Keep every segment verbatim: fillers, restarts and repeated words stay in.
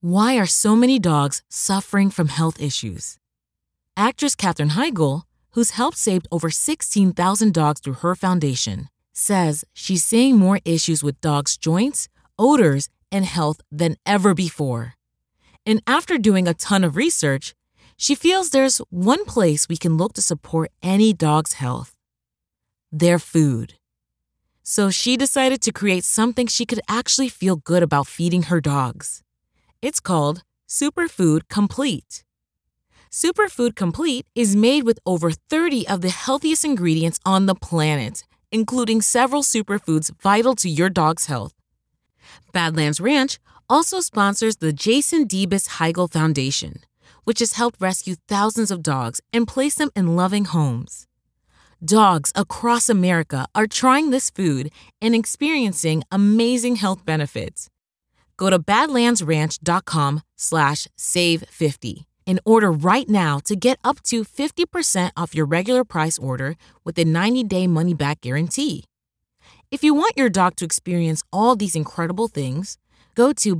Why are so many dogs suffering from health issues? Actress Katherine Heigl, who's helped save over sixteen thousand dogs through her foundation, says she's seeing more issues with dogs' joints, odors, and health than ever before. And after doing a ton of research, she feels there's one place we can look to support any dog's health: their food. So she decided to create something she could actually feel good about feeding her dogs. It's called Superfood Complete. Superfood Complete is made with over thirty of the healthiest ingredients on the planet, including several superfoods vital to your dog's health. Badlands Ranch also sponsors the Jason Debus Heigl Foundation, which has helped rescue thousands of dogs and place them in loving homes. Dogs across America are trying this food and experiencing amazing health benefits. Go to badlandsranch.com slash save 50 and order right now to get up to fifty percent off your regular price order with a ninety-day money-back guarantee. If you want your dog to experience all these incredible things, go to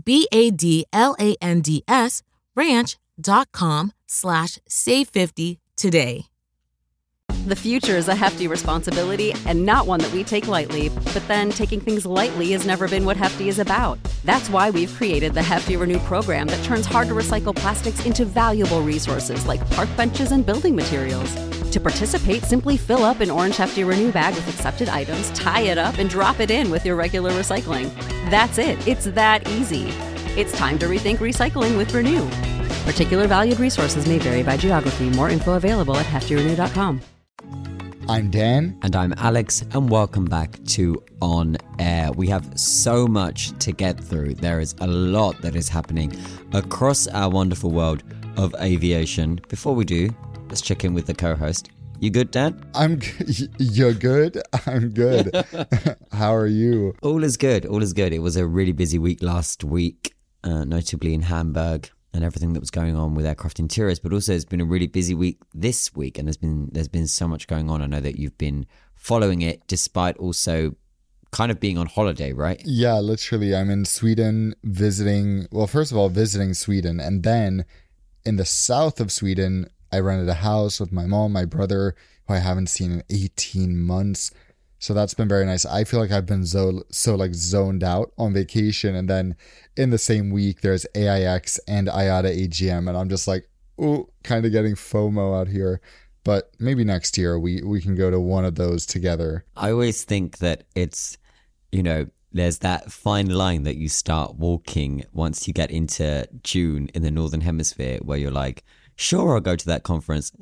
B-A-D-L-A-N-D-S ranch.com slash save 50 today. The future is a hefty responsibility and not one that we take lightly. But then taking things lightly has never been what Hefty is about. That's why we've created the Hefty Renew program that turns hard-to-recycle plastics into valuable resources like park benches and building materials. To participate, simply fill up an orange Hefty Renew bag with accepted items, tie it up, and drop it in with your regular recycling. That's it. It's that easy. It's time to rethink recycling with Renew. Particular valued resources may vary by geography. More info available at hefty renew dot com. I'm Dan. And I'm Alex, and welcome back to On Air. We have so much to get through. There is a lot that is happening across our wonderful world of aviation. Before we do, let's check in with the co-host. You good, Dan? I'm g- You're good? I'm good. How are you? All is good. All is good. It was a really busy week last week, uh, notably in Hamburg, and everything that was going on with aircraft interiors, but also it's been a really busy week this week, and there's been there's been so much going on. I know that you've been following it despite also kind of being on holiday, right? Yeah, literally. I'm in Sweden visiting, well, first of all, visiting Sweden, and then in the south of Sweden, I rented a house with my mom, my brother, who I haven't seen in eighteen months. So that's been very nice. I feel like I've been so, so like zoned out on vacation. And then in the same week, there's A I X and I A T A A G M. And I'm just like, oh, kind of getting FOMO out here. But maybe next year we, we can go to one of those together. I always think that it's, you know, there's that fine line that you start walking once you get into June in the Northern Hemisphere where you're like, sure, I'll go to that conference.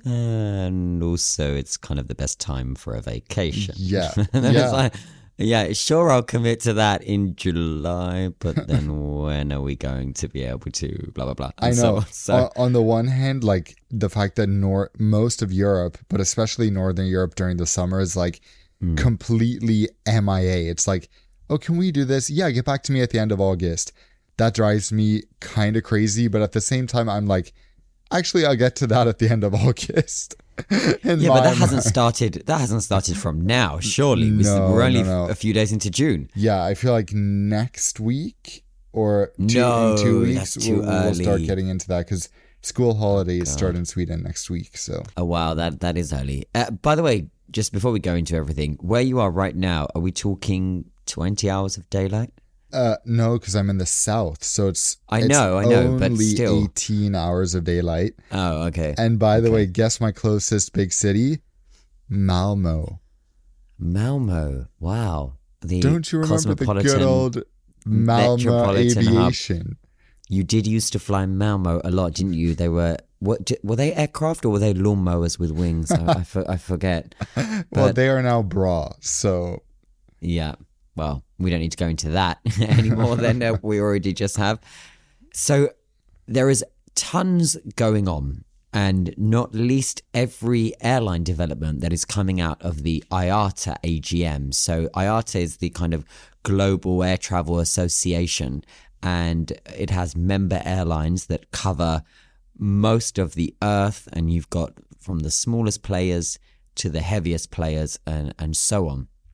And also, it's kind of the best time for a vacation. Yeah. and then yeah. It's like, yeah, sure, I'll commit to that in July. But then when are we going to be able to blah, blah, blah. And I know. So, so. On, on the one hand, like the fact that nor- most of Europe, but especially Northern Europe during the summer is like mm. completely M I A. It's like, oh, can we do this? Yeah, get back to me at the end of August. That drives me kind of crazy. But at the same time, I'm like, actually, I'll get to that at the end of August. yeah, but that hasn't started. That hasn't started from now. Surely, no, we're only no, no. a few days into June. Yeah, I feel like next week or two, no, in two weeks that's too we'll, early. we'll start getting into that because school holidays oh, start in Sweden next week. So, oh wow, that that is early. Uh, by the way, just before we go into everything, where you are right now, are we talking twenty hours of daylight? Uh, no, because I'm in the south, so it's I know, it's I know, only but still eighteen hours of daylight. Oh, okay. And by the okay. way, guess my closest big city, Malmo. Malmo, wow! The Don't you remember the good old Malmo aviation? Hub. You did used to fly Malmo a lot, didn't you? They were what? Were they aircraft or were they lawnmowers with wings? I, I, for, I forget. But, well, they are now bra, so yeah. Well, we don't need to go into that anymore than uh, we already just have. So there is tons going on, and not least every airline development that is coming out of the I A T A A G M. So I A T A is the kind of Global Air Travel Association, and it has member airlines that cover most of the earth, and you've got from the smallest players to the heaviest players and, and so on.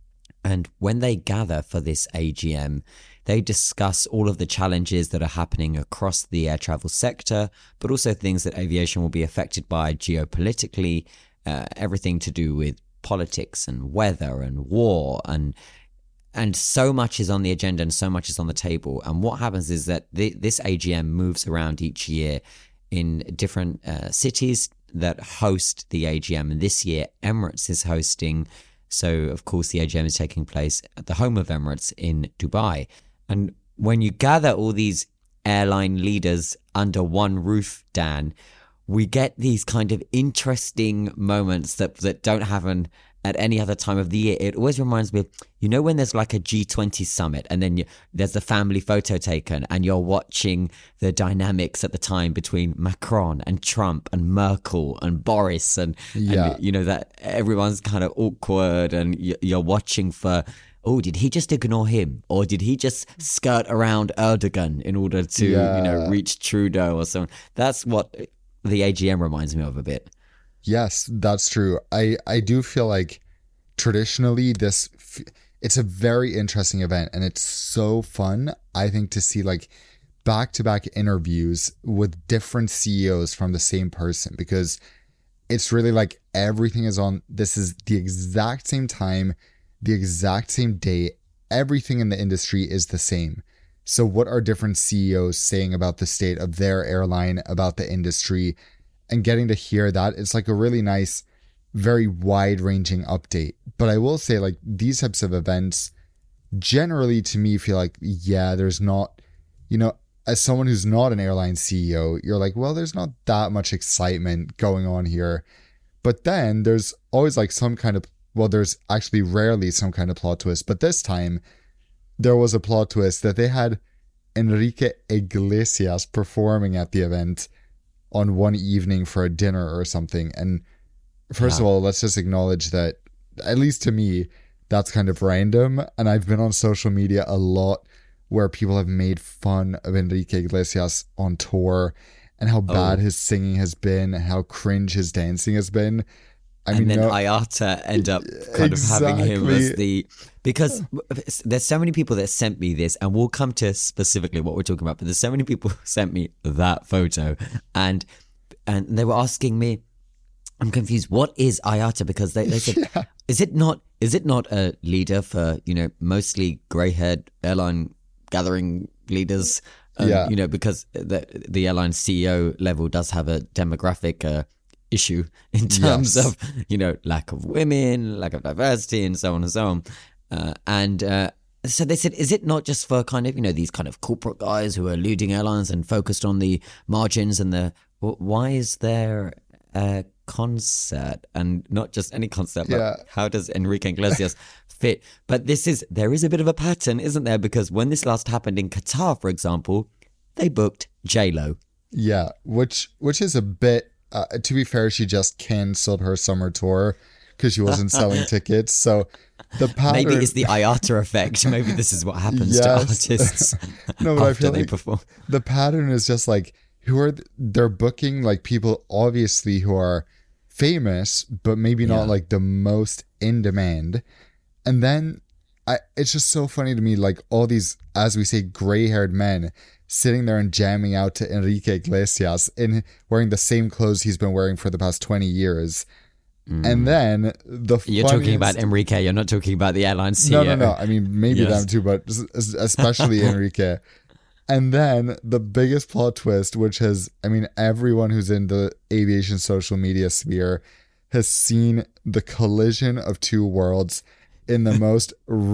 And when they gather for this A G M, they discuss all of the challenges that are happening across the air travel sector, but also things that aviation will be affected by geopolitically, uh, everything to do with politics and weather and war, and and so much is on the agenda and so much is on the table. And what happens is that the, this A G M moves around each year in different uh, cities that host the A G M. And this year, Emirates is hosting. So, of course, the A G M is taking place at the home of Emirates in Dubai. And when you gather all these airline leaders under one roof, Dan, we get these kind of interesting moments that, that don't happen at any other time of the year. It always reminds me of, you know, when there's like a G twenty summit and then you, there's the family photo taken and you're watching the dynamics at the time between Macron and Trump and Merkel and Boris and, yeah. and you know, that everyone's kind of awkward and you're watching for, oh, did he just ignore him? Or did he just skirt around Erdogan in order to, yeah. you know, reach Trudeau or something? That's what the A G M reminds me of a bit. Yes, that's true. I, I do feel like traditionally this, it's a very interesting event and it's so fun, I think, to see like back-to-back interviews with different C E Os from the same person, because it's really like everything is on, this is the exact same time, the exact same day, everything in the industry is the same. So what are different C E Os saying about the state of their airline, about the industry, and getting to hear that, it's like a really nice, very wide-ranging update. But I will say, like, these types of events generally, to me, feel like, yeah, there's not, you know, as someone who's not an airline C E O, you're like, well, there's not that much excitement going on here. But then there's always like some kind of, well, there's actually rarely some kind of plot twist. But this time, there was a plot twist that they had Enrique Iglesias performing at the event on one evening for a dinner or something. And first yeah. of all, let's just acknowledge that, at least to me, that's kind of random. And I've been on social media a lot where people have made fun of Enrique Iglesias on tour and how bad oh. his singing has been, and how cringe his dancing has been. I and mean, then no, I A T A end up kind exactly. of having him as the, because there's so many people that sent me this, and we'll come to specifically what we're talking about, but there's so many people who sent me that photo, and and they were asking me, I'm confused, what is I A T A? Because they, they said, yeah. is it not is it not a leader for, you know, mostly grey-haired airline gathering leaders? Um, yeah. You know, because the, the airline C E O level does have a demographic uh, issue in terms yes. of, you know, lack of women, lack of diversity, and so on and so on. Uh, and uh, so they said, is it not just for kind of, you know, these kind of corporate guys who are leading airlines and focused on the margins and the, well, why is there a concert, and not just any concert, but yeah. how does Enrique Iglesias fit? But this is, there is a bit of a pattern, isn't there? Because when this last happened in Qatar, for example, they booked J-Lo. Yeah, which which is a bit, uh, to be fair, she just cancelled her summer tour because she wasn't selling tickets. So the pattern... Maybe it's the I A T A effect. Maybe this is what happens yes. to artists no, but after I feel they like perform. The pattern is just like, who are, they're booking like people obviously who are famous, but maybe not yeah. like the most in demand. And then I, it's just so funny to me, like all these, as we say, gray-haired men sitting there and jamming out to Enrique Iglesias in wearing the same clothes he's been wearing for the past twenty years. Mm. And then the You're funniest... talking about Enrique, you're not talking about the airline C E O. No, no, no. I mean, maybe yes. them too, but especially Enrique. And then the biggest plot twist, which has, I mean, everyone who's in the aviation social media sphere has seen the collision of two worlds in the most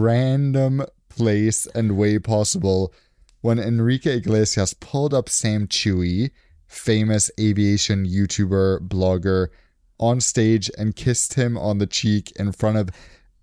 random place and way possible, when Enrique Iglesias pulled up Sam Chewy, famous aviation YouTuber, blogger, on stage and kissed him on the cheek in front of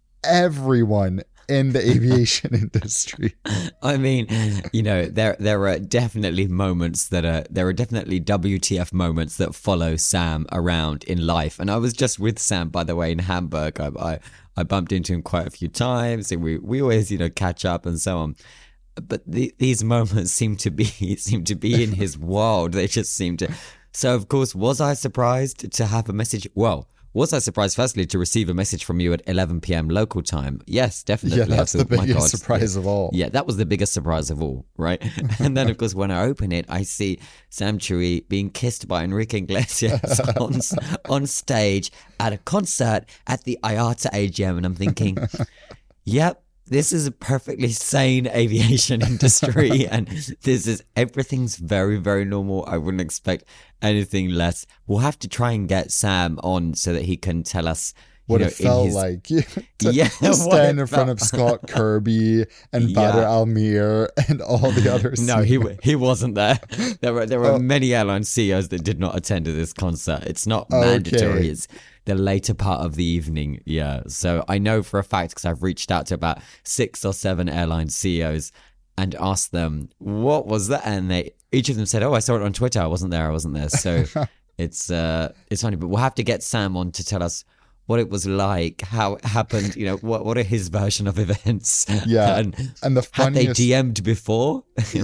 everyone in the aviation industry. I mean, you know, there there are definitely moments that are, there are definitely W T F moments that follow Sam around in life. And I was just with Sam, by the way, in Hamburg. I I, I bumped into him quite a few times, and we, we always, you know, catch up and so on. But the, these moments seem to be seem to be in his world. They just seem to. So, of course, was I surprised to have a message? Well, Was I surprised, firstly, to receive a message from you at eleven p.m. local time? Yes, definitely. Yeah, that's I thought, the my biggest God, surprise yeah. of all. Yeah, that was the biggest surprise of all, right? And then, of course, when I open it, I see Sam Chewy being kissed by Enrique Iglesias on, on stage at a concert at the I A T A A G M. And I'm thinking, yep, this is a perfectly sane aviation industry. And this is, everything's very, very normal. I wouldn't expect anything less. We'll have to try and get Sam on so that he can tell us what know, it felt his, like to, yeah, to stand in front felt. of Scott Kirby and Badr Yeah. Almir and all the others. No, he he wasn't there. There were there were Oh. many airline C E Os that did not attend to this concert. It's not Okay. mandatory. It's the later part of the evening. Yeah. So I know for a fact because I've reached out to about six or seven airline C E Os and asked them what was that, and they each of them said, "Oh, I saw it on Twitter. I wasn't there. I wasn't there." So it's uh it's funny, but we'll have to get Sam on to tell us what it was like, how it happened, you know, what what are his version of events? Yeah, and, and the had they funniest D M'd before?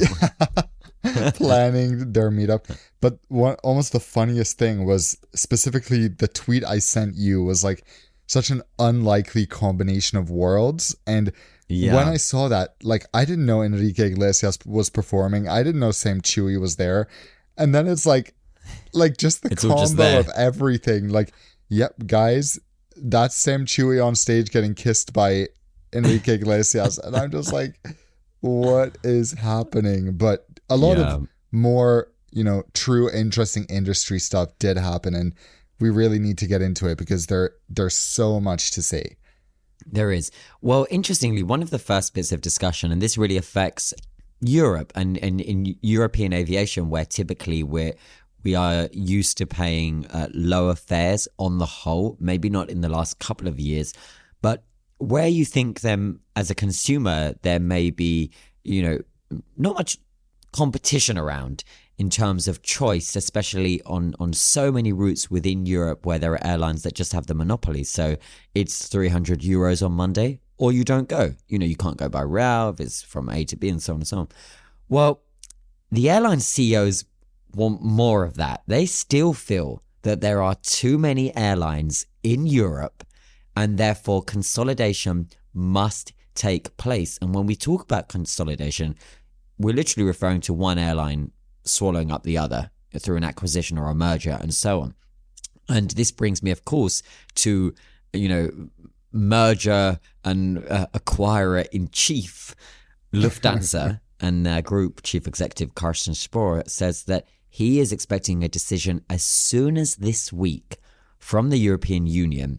planning their meetup. But one almost the funniest thing was specifically the tweet I sent you was like such an unlikely combination of worlds. And Yeah. when I saw that, like I didn't know Enrique Iglesias was performing. I didn't know Sam Chewy was there. And then it's like like just the It's all just combo there. of everything. Like, yep, guys, that's Sam Chewy on stage getting kissed by Enrique Iglesias. And I'm just like, what is happening? But a lot Yeah. of more, you know, true interesting industry stuff did happen, and we really need to get into it because there there's so much to say. There is. Well, interestingly, one of the first bits of discussion, and this really affects Europe and, and in European aviation, where typically we're we are used to paying uh, lower fares on the whole, maybe not in the last couple of years, but where you think them as a consumer, there may be, you know, not much competition around in terms of choice, especially on, on so many routes within Europe where there are airlines that just have the monopoly. So it's three hundred euros on Monday or you don't go. You know, you can't go by rail if it's from A to B and so on and so on. Well, the airline C E Os want more of that. They still feel that there are too many airlines in Europe and therefore consolidation must take place. And when we talk about consolidation, we're literally referring to one airline swallowing up the other through an acquisition or a merger and so on. And this brings me, of course, to, you know, merger and uh, acquirer in chief, Lufthansa, and uh, group chief executive Carsten Spohr says that he is expecting a decision as soon as this week from the European Union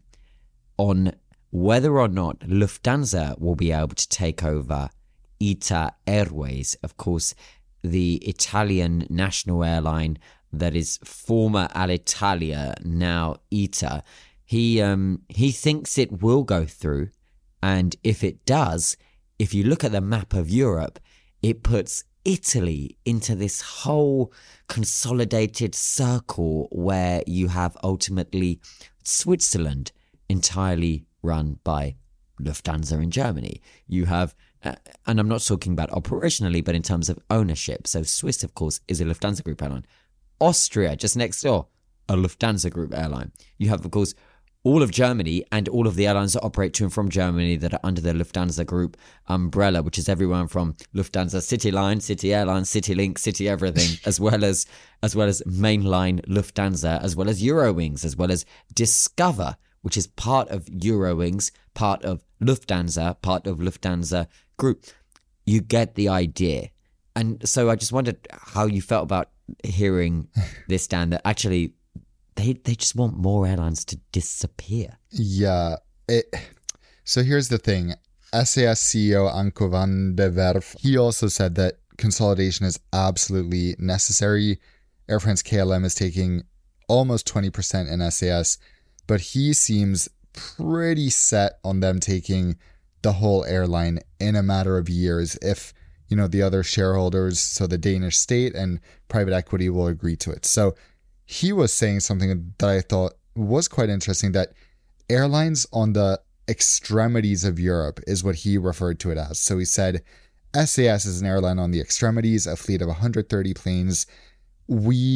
on whether or not Lufthansa will be able to take over I T A Airways, of course, the Italian national airline that is former Alitalia, now I T A. He um he thinks it will go through, and if it does, if you look at the map of Europe, it puts Italy into this whole consolidated circle where you have ultimately Switzerland entirely run by Lufthansa in Germany. You have, uh, and I'm not talking about operationally, but in terms of ownership. So Swiss, of course, is a Lufthansa Group airline. Austria, just next door, a Lufthansa Group airline. You have, of course, all of Germany and all of the airlines that operate to and from Germany that are under the Lufthansa Group umbrella, which is everyone from Lufthansa CityLine, City Airlines, CityLink, City Everything, as well as as well as mainline Lufthansa, as well as Eurowings, as well as Discover, which is part of Eurowings, part of Lufthansa, part of Lufthansa Group. You get the idea. And so I just wondered how you felt about hearing this, Dan, that actually they they just want more airlines to disappear. Yeah. It, so here's the thing. S A S C E O Anko van de Werf, he also said that consolidation is absolutely necessary. Air France K L M is taking almost twenty percent in S A S, but he seems pretty set on them taking the whole airline in a matter of years if, you know, the other shareholders, so the Danish state and private equity, will agree to it. So he was saying something that I thought was quite interesting, that airlines on the extremities of Europe is what he referred to it as. So he said, S A S is an airline on the extremities, a fleet of one hundred thirty planes. We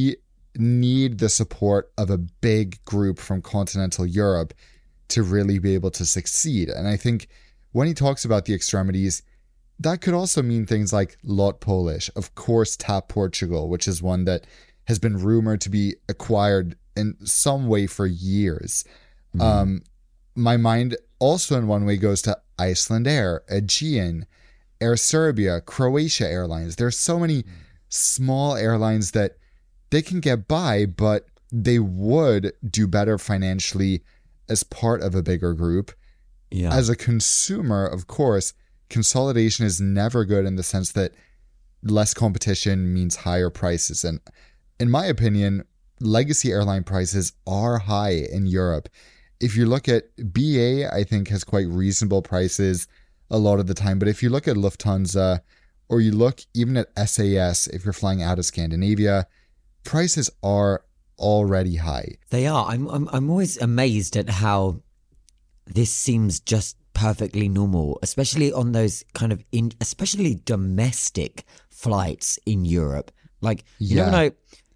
need the support of a big group from continental Europe to really be able to succeed. And I think when he talks about the extremities, that could also mean things like Lot Polish, of course, TAP Portugal, which is one that has been rumored to be acquired in some way for years. Mm. Um, my mind also in one way goes to Iceland Air, Aegean, Air Serbia, Croatia Airlines. There's so many small airlines that they can get by, but they would do better financially as part of a bigger group. Yeah. As a consumer, of course, consolidation is never good in the sense that less competition means higher prices. And in my opinion, legacy airline prices are high in Europe. If you look at B A, I think has quite reasonable prices a lot of the time. But if you look at Lufthansa, or you look even at S A S, if you're flying out of Scandinavia, prices are already high. They are. I'm I'm I'm always amazed at how this seems just perfectly normal, especially on those kind of in, especially domestic flights in Europe. Like you Yeah. never know.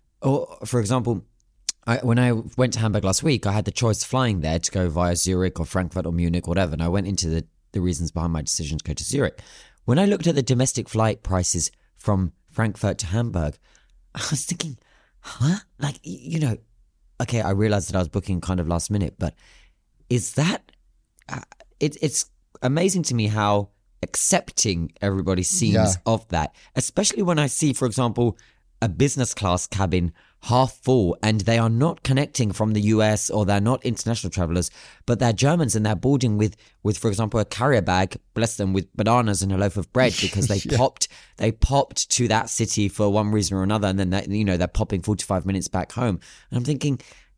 Or for example, I, when I went to Hamburg last week, I had the choice flying there to go via Zurich or Frankfurt or Munich, whatever. And I went into the the reasons behind my decision to go to Zurich. When I looked at the domestic flight prices from Frankfurt to Hamburg, I was thinking, huh? Like, y- you know, okay, I realized that I was booking kind of last minute, but is that, uh, it, it's amazing to me how accepting everybody seems Yeah. of that, especially when I see, for example, a business class cabin half full and they are not connecting from the U S or they're not international travelers, but they're Germans and they're boarding with, with for example, a carrier bag, bless them, with bananas and a loaf of bread because they Yeah. popped they popped to that city for one reason or another, and then they, you know they're popping forty-five minutes back home. And I'm thinking,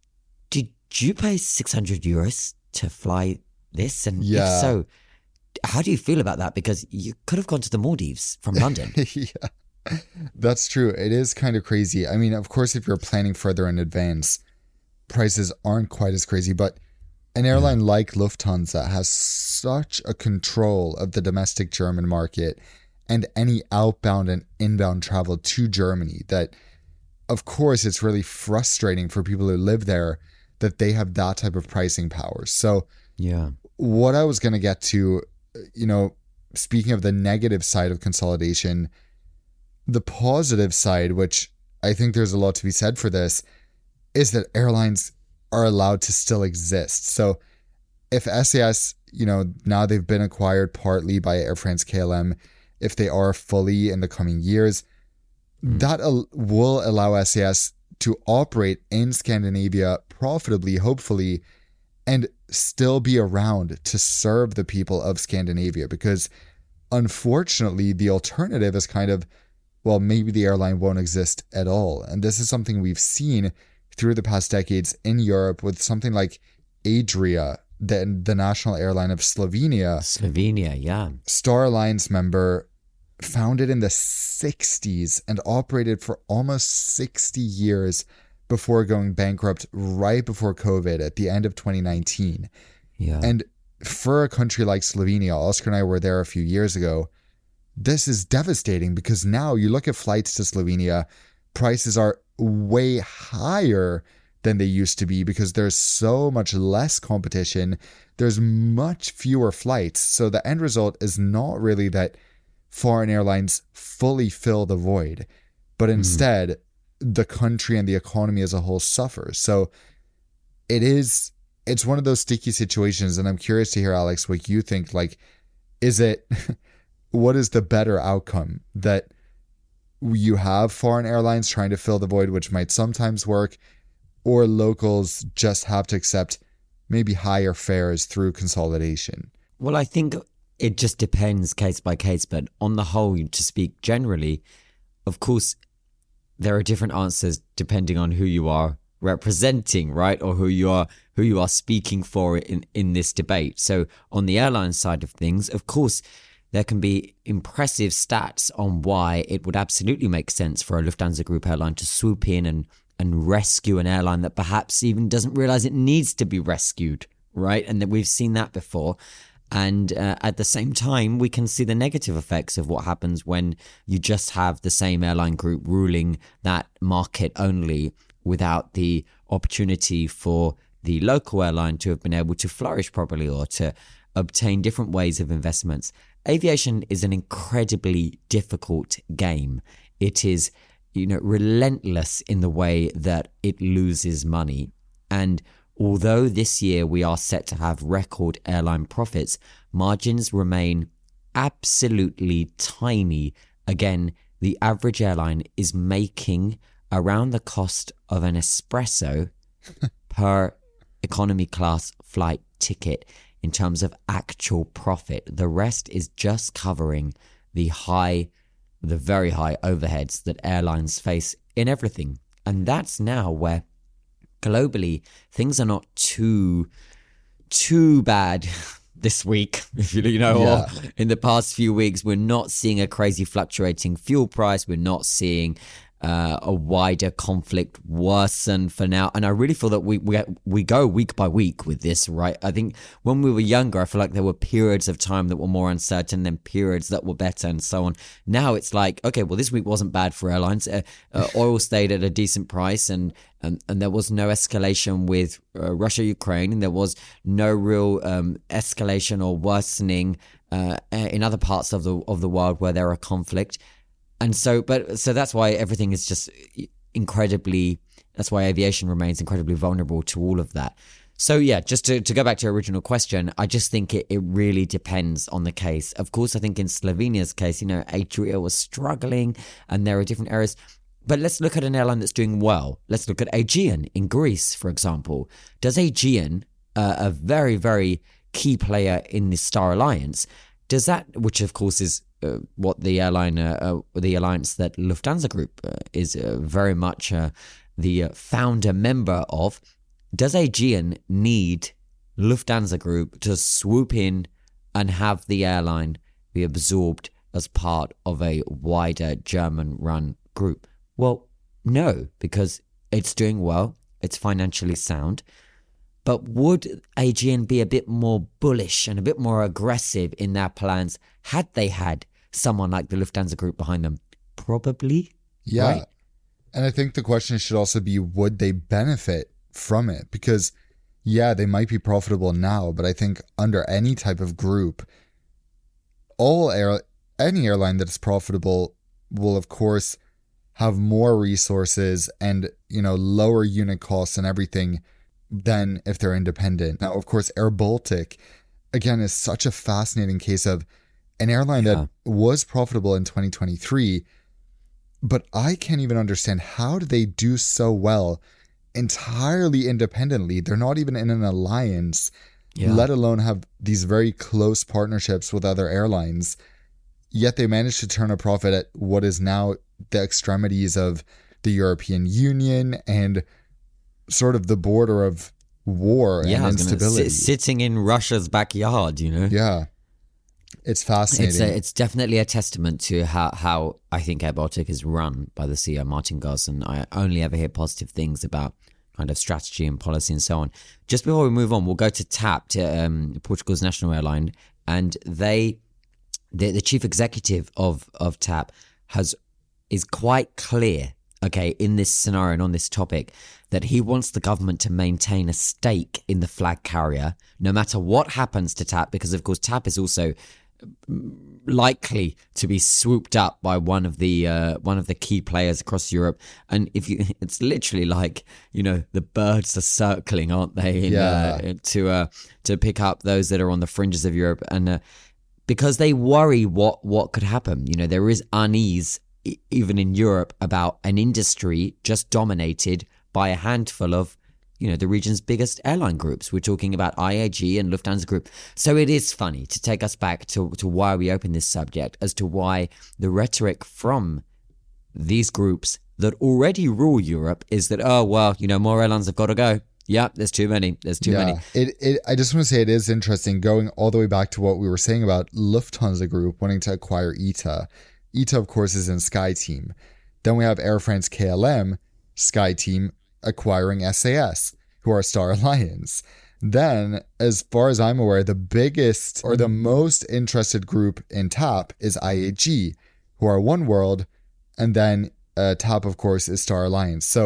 did you pay six hundred euros to fly this? And Yeah. if so, how do you feel about that? Because you could have gone to the Maldives from London. Yeah, that's true. It is kind of crazy. I mean, of course, if you're planning further in advance, prices aren't quite as crazy, but an airline like Lufthansa has such a control of the domestic German market and any outbound and inbound travel to Germany that, of course, it's really frustrating for people who live there that they have that type of pricing power. So Yeah. what I was going to get to, you know, speaking of the negative side of consolidation, the positive side, which I think there's a lot to be said for this, is that airlines are allowed to still exist. So if S A S, you know, now they've been acquired partly by Air France K L M, if they are fully in the coming years, mm. that al- will allow S A S to operate in Scandinavia profitably, hopefully, and still be around to serve the people of Scandinavia. Because unfortunately, the alternative is kind of, well, maybe the airline won't exist at all. And this is something we've seen through the past decades in Europe with something like Adria, the, the national airline of Slovenia. Slovenia, yeah. Star Alliance member, founded in the sixties and operated for almost sixty years before going bankrupt right before COVID at the end of twenty nineteen. Yeah. And for a country like Slovenia, Oscar and I were there a few years ago, this is devastating because now you look at flights to Slovenia, prices are way higher than they used to be because there's so much less competition. There's much fewer flights. So the end result is not really that foreign airlines fully fill the void, but instead mm. the country and the economy as a whole suffers. So it is, it's one of those sticky situations. And I'm curious to hear, Alex, what you think. Like, is it, what is the better outcome? That you have foreign airlines trying to fill the void, which might sometimes work, or locals just have to accept maybe higher fares through consolidation? Well, I think it just depends case by case, but on the whole, to speak generally, of course, there are different answers depending on who you are representing, right? Or who you are who you are speaking for in, in this debate. So on the airline side of things, of course, there can be impressive stats on why it would absolutely make sense for a Lufthansa Group airline to swoop in and, and rescue an airline that perhaps even doesn't realize it needs to be rescued, right? And that we've seen that before. And uh, at the same time, we can see the negative effects of what happens when you just have the same airline group ruling that market only without the opportunity for the local airline to have been able to flourish properly or to obtain different ways of investments. Aviation is an incredibly difficult game. It is, you know, relentless in the way that it loses money. And although this year we are set to have record airline profits, margins remain absolutely tiny. Again, the average airline is making around the cost of an espresso per economy class flight ticket in terms of actual profit. The rest is just covering the high, the very high overheads that airlines face in everything. And that's now where globally things are not too, too bad this week, if you, you know, Yeah. or in the past few weeks. We're not seeing a crazy fluctuating fuel price. We're not seeing uh, a wider conflict worsen for now. And I really feel that we, we we go week by week with this, right? I think when we were younger, I feel like there were periods of time that were more uncertain, then periods that were better, and so on. Now it's like, okay, well, this week wasn't bad for airlines. Uh, uh, oil stayed at a decent price, and and, and there was no escalation with uh, Russia, Ukraine, and there was no real um, escalation or worsening uh, in other parts of the of the world where there are conflict. And so, but so that's why everything is just incredibly, that's why aviation remains incredibly vulnerable to all of that. So yeah, just to, to go back to your original question, I just think it, it really depends on the case. Of course, I think in Slovenia's case, you know, Adria was struggling and there are different areas. But let's look at an airline that's doing well. Let's look at Aegean in Greece, for example. Does Aegean, uh, a very, very key player in the Star Alliance, does that, which of course is uh, what the airline, uh, uh, the alliance that Lufthansa Group uh, is uh, very much uh, the uh, founder member of, does Aegean need Lufthansa Group to swoop in and have the airline be absorbed as part of a wider German-run group? Well, no, because it's doing well, it's financially sound. But would Aegean be a bit more bullish and a bit more aggressive in their plans had they had someone like the Lufthansa Group behind them? Probably. Yeah. Right? And I think the question should also be, would they benefit from it? Because, yeah, they might be profitable now, but I think under any type of group, all air, any airline that is profitable will, of course, have more resources and, you know, lower unit costs and everything than if they're independent. Now, of course, Air Baltic, again, is such a fascinating case of an airline Yeah. that was profitable in twenty twenty-three, but I can't even understand how do they do so well entirely independently. They're not even in an alliance, Yeah. let alone have these very close partnerships with other airlines. Yet they managed to turn a profit at what is now the extremities of the European Union and sort of the border of war Yeah, I and was gonna instability. sit- sitting in Russia's backyard, you know? Yeah. It's fascinating. It's a, it's definitely a testament to how, how I think Air Baltic is run by the C E O, Martin Garson. I only ever hear positive things about kind of strategy and policy and so on. Just before we move on, we'll go to TAP, to um, Portugal's national airline, and they, the, the chief executive of, of TAP has is quite clear, okay, in this scenario and on this topic, that he wants the government to maintain a stake in the flag carrier, no matter what happens to TAP, because of course TAP is also likely to be swooped up by one of the uh, one of the key players across Europe. And if you, it's literally like, you know, the birds are circling, aren't they? In, Yeah. uh, to uh, to pick up those that are on the fringes of Europe, and uh, because they worry what what could happen. You know, there is unease e- even in Europe about an industry just dominated by a handful of, you know, the region's biggest airline groups. We're talking about I A G and Lufthansa Group. So it is funny to take us back to, to why we opened this subject, as to why the rhetoric from these groups that already rule Europe is that, oh, well, you know, more airlines have got to go. Yeah, there's too many. There's too many. It, it, I just want to say it is interesting going all the way back to what we were saying about Lufthansa Group wanting to acquire I T A. I T A, of course, is in SkyTeam. Then we have Air France K L M, SkyTeam, acquiring S A S, who are Star Alliance. Then, as far as I'm aware, the biggest or the most interested group in TAP is I A G, who are One World, and then uh, TAP, of course, is Star Alliance. So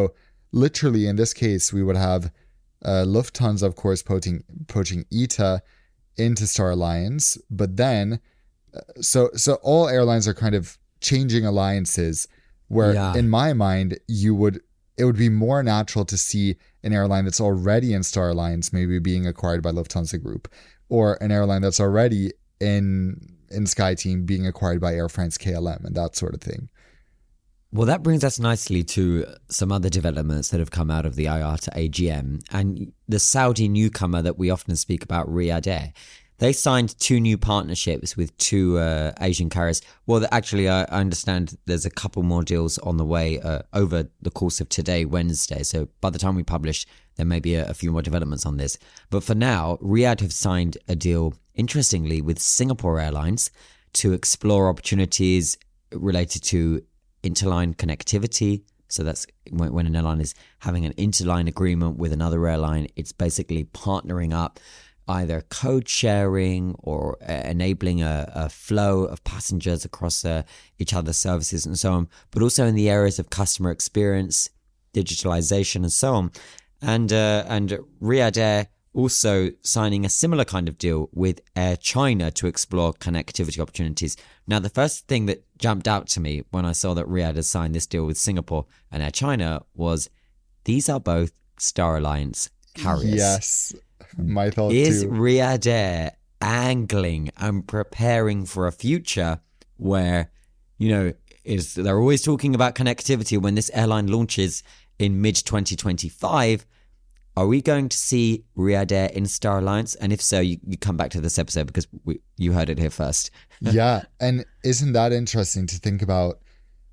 literally in this case, we would have uh, Lufthansa, of course, poaching, poaching I T A into Star Alliance. But then, uh, so so all airlines are kind of changing alliances where, Yeah. in my mind, you would it would be more natural to see an airline that's already in Star Alliance maybe being acquired by Lufthansa Group, or an airline that's already in in SkyTeam being acquired by Air France K L M and that sort of thing. Well, that brings us nicely to some other developments that have come out of the I A T A A G M, and the Saudi newcomer that we often speak about, Riyadh Air. They signed two new partnerships with two uh, Asian carriers. Well, actually, I understand there's a couple more deals on the way uh, over the course of today, Wednesday. So by the time we publish, there may be a, a few more developments on this. But for now, Riyadh have signed a deal, interestingly, with Singapore Airlines to explore opportunities related to interline connectivity. So that's when, when an airline is having an interline agreement with another airline, it's basically partnering up, either code sharing or uh, enabling a, a flow of passengers across uh, each other's services and so on, but also in the areas of customer experience, digitalization and so on. And, uh, and Riyadh Air also signing a similar kind of deal with Air China to explore connectivity opportunities. Now, the first thing that jumped out to me when I saw that Riyadh had signed this deal with Singapore and Air China was these are both Star Alliance carriers. Yes, my thought Is too. Riyadh Air angling and preparing for a future where, you know, is they're always talking about connectivity when this airline launches in mid twenty twenty-five? Are we going to see Riyadh Air in Star Alliance? And if so, you, you come back to this episode because we, you heard it here first. Yeah, and isn't that interesting to think about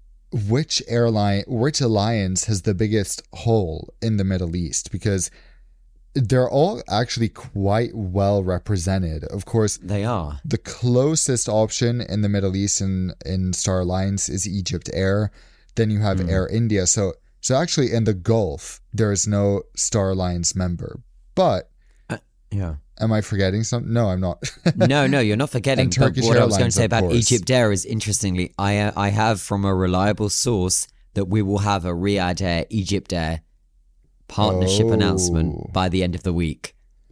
which airline, which alliance has the biggest hole in the Middle East? Because they're all actually quite well represented. Of course, They are. the closest option in the Middle East in, in Star Alliance is Egypt Air. Then you have Mm. Air India. So so actually in the Gulf, there is no Star Alliance member. But Yeah. am I forgetting something? No, I'm not. No, no, you're not forgetting. And But Turkish what I was going Airlines, to say of about course. Egypt Air is, interestingly, I uh, I have from a reliable source that we will have a Riyadh Air, Egypt Air partnership Oh. announcement by the end of the week.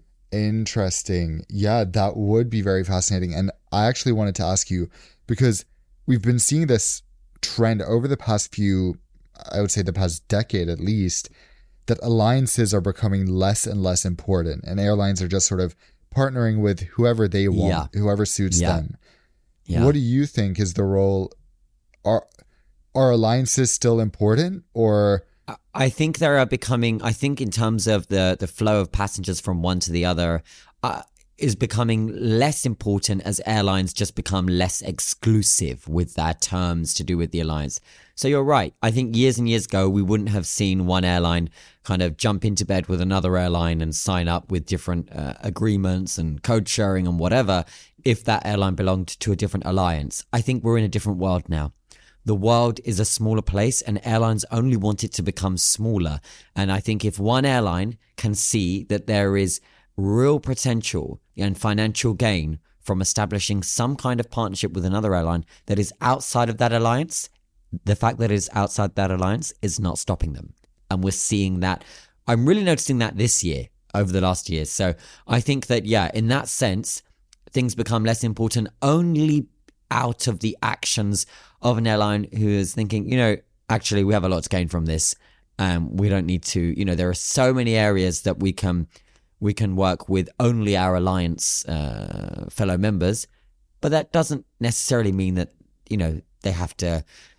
Interesting. Yeah, that would be very fascinating. And I actually wanted to ask you, because we've been seeing this trend over the past few, I would say the past decade at least, that alliances are becoming less and less important. And airlines are just sort of partnering with whoever they want, whoever suits Yeah. them. Yeah. What do you think is the role? Are, are alliances still important, or... I think they are becoming, I think in terms of the, the flow of passengers from one to the other, uh, is becoming less important as airlines just become less exclusive with their terms to do with the alliance. So you're right. I think years and years ago, we wouldn't have seen one airline kind of jump into bed with another airline and sign up with different uh, agreements and code sharing and whatever if that airline belonged to a different alliance. I think we're in a different world now. The world is a smaller place and airlines only want it to become smaller. And I think if one airline can see that there is real potential and financial gain from establishing some kind of partnership with another airline that is outside of that alliance, the fact that it is outside that alliance is not stopping them. And we're seeing that. I'm really noticing that this year over the last years. So I think that, yeah, in that sense, things become less important only out of the actions of an airline who is thinking, you know, actually we have a lot to gain from this. Um, we don't need to, you know, there are so many areas that we can we can work with only our alliance uh, fellow members, but that doesn't necessarily mean that, you know, they have to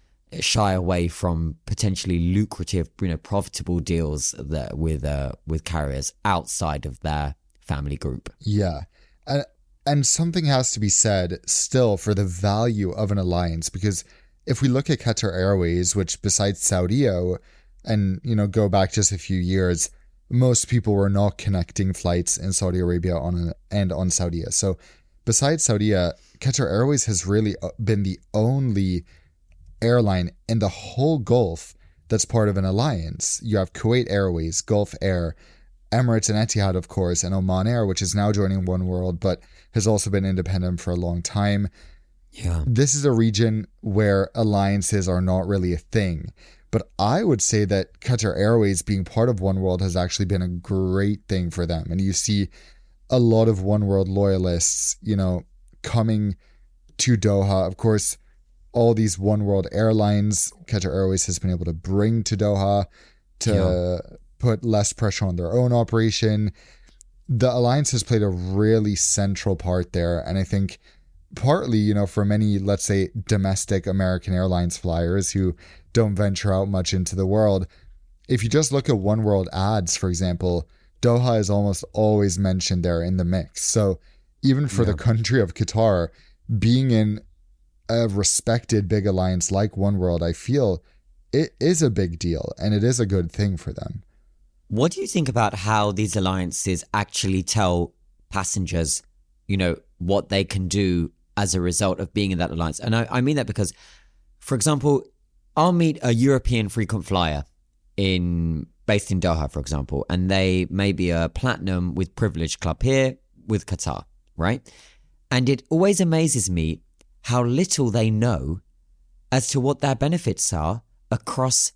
shy away from potentially lucrative, you know, profitable deals that with uh, with carriers outside of their family group. Yeah. And and something has to be said still for the value of an alliance, because if we look at Qatar Airways, which besides Saudia and, you know, go back just a few years, most people were not connecting flights in Saudi Arabia on an, and on Saudia. So besides Saudia, Qatar Airways has really been the only airline in the whole Gulf that's part of an alliance. You have Kuwait Airways, Gulf Air, Emirates and Etihad, of course, and Oman Air, which is now joining One World, but has also been independent for a long time. Yeah. This is a region where alliances are not really a thing. But I would say that Qatar Airways being part of Oneworld has actually been a great thing for them. And you see a lot of Oneworld loyalists, you know, coming to Doha. Of course, all these Oneworld airlines, Qatar Airways has been able to bring to Doha to yeah. put less pressure on their own operation. The alliance has played a really central part there. And I think partly, you know, for many, let's say, domestic American Airlines flyers who don't venture out much into the world, if you just look at Oneworld ads, for example, Doha is almost always mentioned there in the mix. So even for yeah. the country of Qatar, being in a respected big alliance like Oneworld, I feel it is a big deal and it is a good thing for them. What do you think about how these alliances actually tell passengers, you know, what they can do as a result of being in that alliance? And I, I mean that because, for example, I'll meet a European frequent flyer in based in Doha, for example, and they may be a platinum with privilege club here with Qatar, right? And it always amazes me how little they know as to what their benefits are across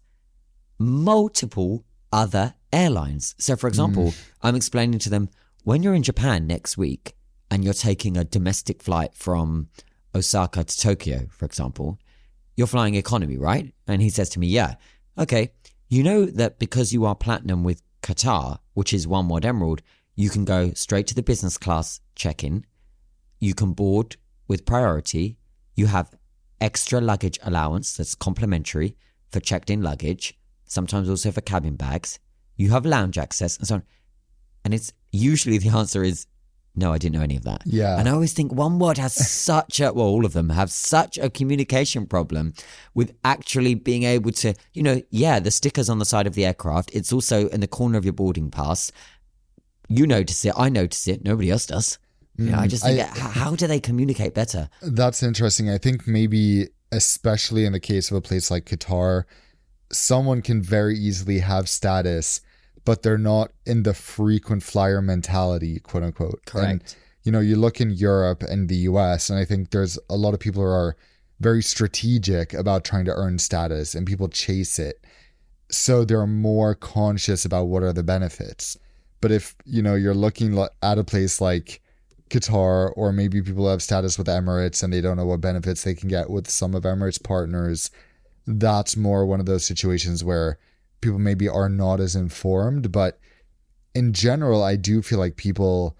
multiple other airlines. So, for example, mm. I'm explaining to them, when you're in Japan next week and you're taking a domestic flight from Osaka to Tokyo, for example, you're flying economy, right? And he says to me, yeah, okay, you know that because you are platinum with Qatar, which is Oneworld Emerald, you can go straight to the business class check-in. You can board with priority. You have extra luggage allowance that's complimentary for checked-in luggage, sometimes also for cabin bags. You have lounge access and so on. And it's usually the answer is, no, I didn't know any of that. Yeah. And I always think Oneworld has such a, well, all of them have such a communication problem with actually being able to, you know, yeah, the stickers on the side of the aircraft. It's also in the corner of your boarding pass. You notice it. I notice it. Nobody else does. Mm, yeah, I just think, I, how do they communicate better? That's interesting. I think maybe, especially in the case of a place like Qatar, someone can very easily have status, but they're not in the frequent flyer mentality, quote unquote. Correct. And, you know, you look in Europe and the U S, and I think there's a lot of people who are very strategic about trying to earn status and people chase it. So they're more conscious about what are the benefits. But if, you know, you're looking at a place like Qatar, or maybe people have status with Emirates and they don't know what benefits they can get with some of Emirates' partners, that's more one of those situations where people maybe are not as informed. But in general, I do feel like people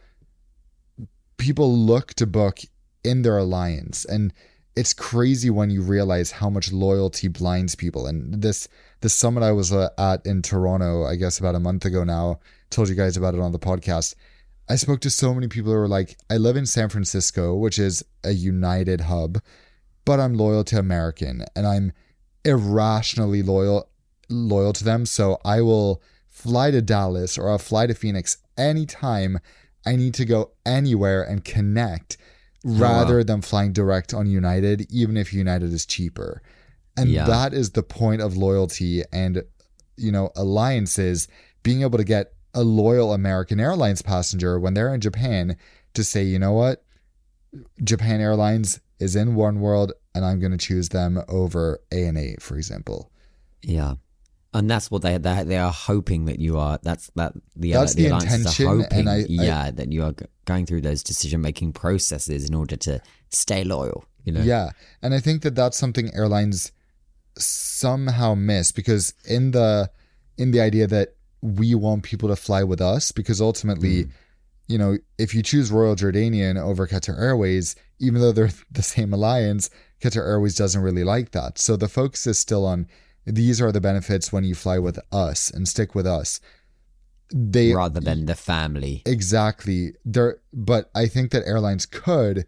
people look to book in their alliance, and it's crazy when you realize how much loyalty blinds people. And this this summit I was uh, at in Toronto, I guess about a month ago now, told you guys about it on the podcast. I spoke to so many people who were like, I live in San Francisco, which is a United hub, but I'm loyal to American and I'm irrationally loyal loyal to them. So I will fly to Dallas or I'll fly to Phoenix anytime I need to go anywhere and connect, rather oh, wow. than flying direct on United, even if United is cheaper. And yeah. that is the point of loyalty and, you know, alliances, being able to get a loyal American Airlines passenger when they're in Japan to say, you know what, Japan Airlines is in Oneworld and I'm going to choose them over A N A, for example. Yeah. And that's what they they they are hoping that you are. That's that the that's the, the intention, are hoping, and I, yeah, I, that you are going through those decision making processes in order to stay loyal. You know. Yeah, and I think that that's something airlines somehow miss, because in the in the idea that we want people to fly with us, because ultimately, mm. you know, if you choose Royal Jordanian over Qatar Airways, even though they're the same alliance, Qatar Airways doesn't really like that. So the focus is still on, these are the benefits when you fly with us and stick with us. They rather than the family. Exactly. There, but I think that airlines could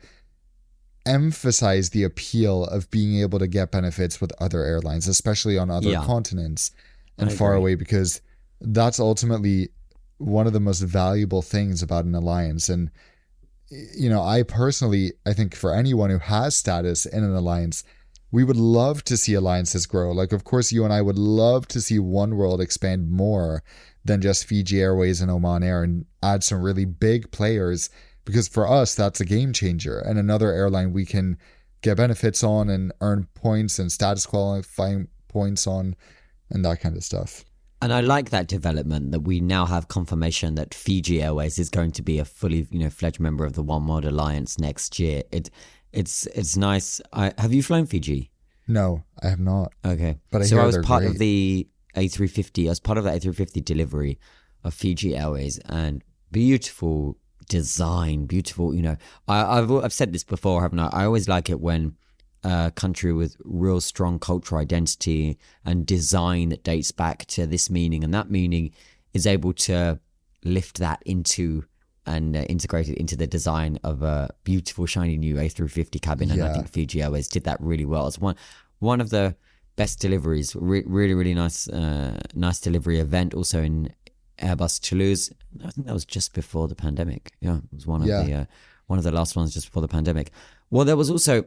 emphasize the appeal of being able to get benefits with other airlines, especially on other yeah. continents and I far agree. away, because that's ultimately one of the most valuable things about an alliance. And, you know, I personally, I think for anyone who has status in an alliance, we would love to see alliances grow. Like, of course, you and I would love to see Oneworld expand more than just Fiji Airways and Oman Air and add some really big players, because for us, that's a game changer. And another airline we can get benefits on and earn points and status qualifying points on. and that kind of stuff. And I like that development that we now have confirmation that Fiji Airways is going to be a fully, you know, fledged member of the One World Alliance next year. It, it's it's nice. I, have you flown Fiji? No, I have not. Okay, but I so hear I was they're part great. of the A three fifty. I was part of the A three fifty delivery of Fiji Airways, and beautiful design, beautiful. You know, I, I've I've said this before, haven't I? I always like it when a country with real strong cultural identity and design that dates back to this meaning and that meaning is able to lift that into and uh, integrate it into the design of a beautiful shiny new A three fifty cabin. And Yeah. I think Fiji Airways did that really well. It's one one of the best deliveries. Re- really, really nice, uh, nice delivery event. Also in Airbus Toulouse. I think that was just before the pandemic. Yeah, it was one of Yeah. the uh, one of the last ones just before the pandemic. Well, there was also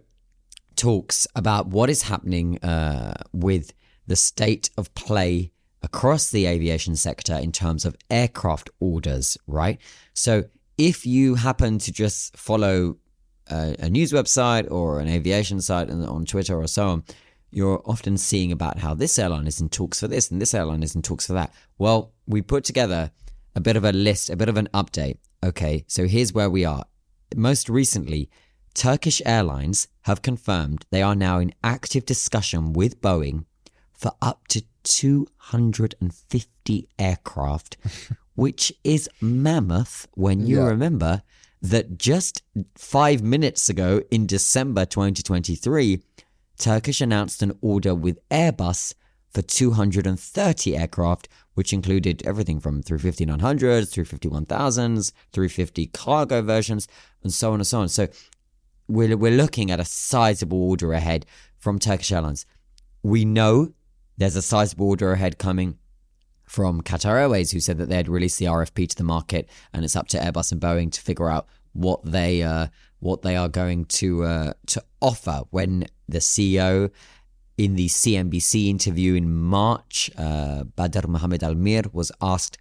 talks about what is happening uh, with the state of play across the aviation sector in terms of aircraft orders, right? So if you happen to just follow a, a news website or an aviation site and on Twitter or so on, you're often seeing about how this airline is in talks for this and this airline is in talks for that. Well, we put together a bit of a list, a bit of an update. Okay, so here's where we are. Most recently, Turkish Airlines have confirmed they are now in active discussion with Boeing for up to two hundred fifty aircraft, which is mammoth when you Yeah. remember that just five minutes ago in December twenty twenty-three, Turkish announced an order with Airbus for two hundred thirty aircraft, which included everything from three fifty nine hundreds, three fifty one thousands, three fifty cargo versions, and so on and so on. So we're, we're looking at a sizable order ahead from Turkish Airlines. We know there's a sizable order ahead coming from Qatar Airways, who said that they had released the R F P to the market, and it's up to Airbus and Boeing to figure out what they uh, what they are going to uh, to offer. When the C E O in the C N B C interview in March, uh, Badr Mohammed Al Mir, was asked,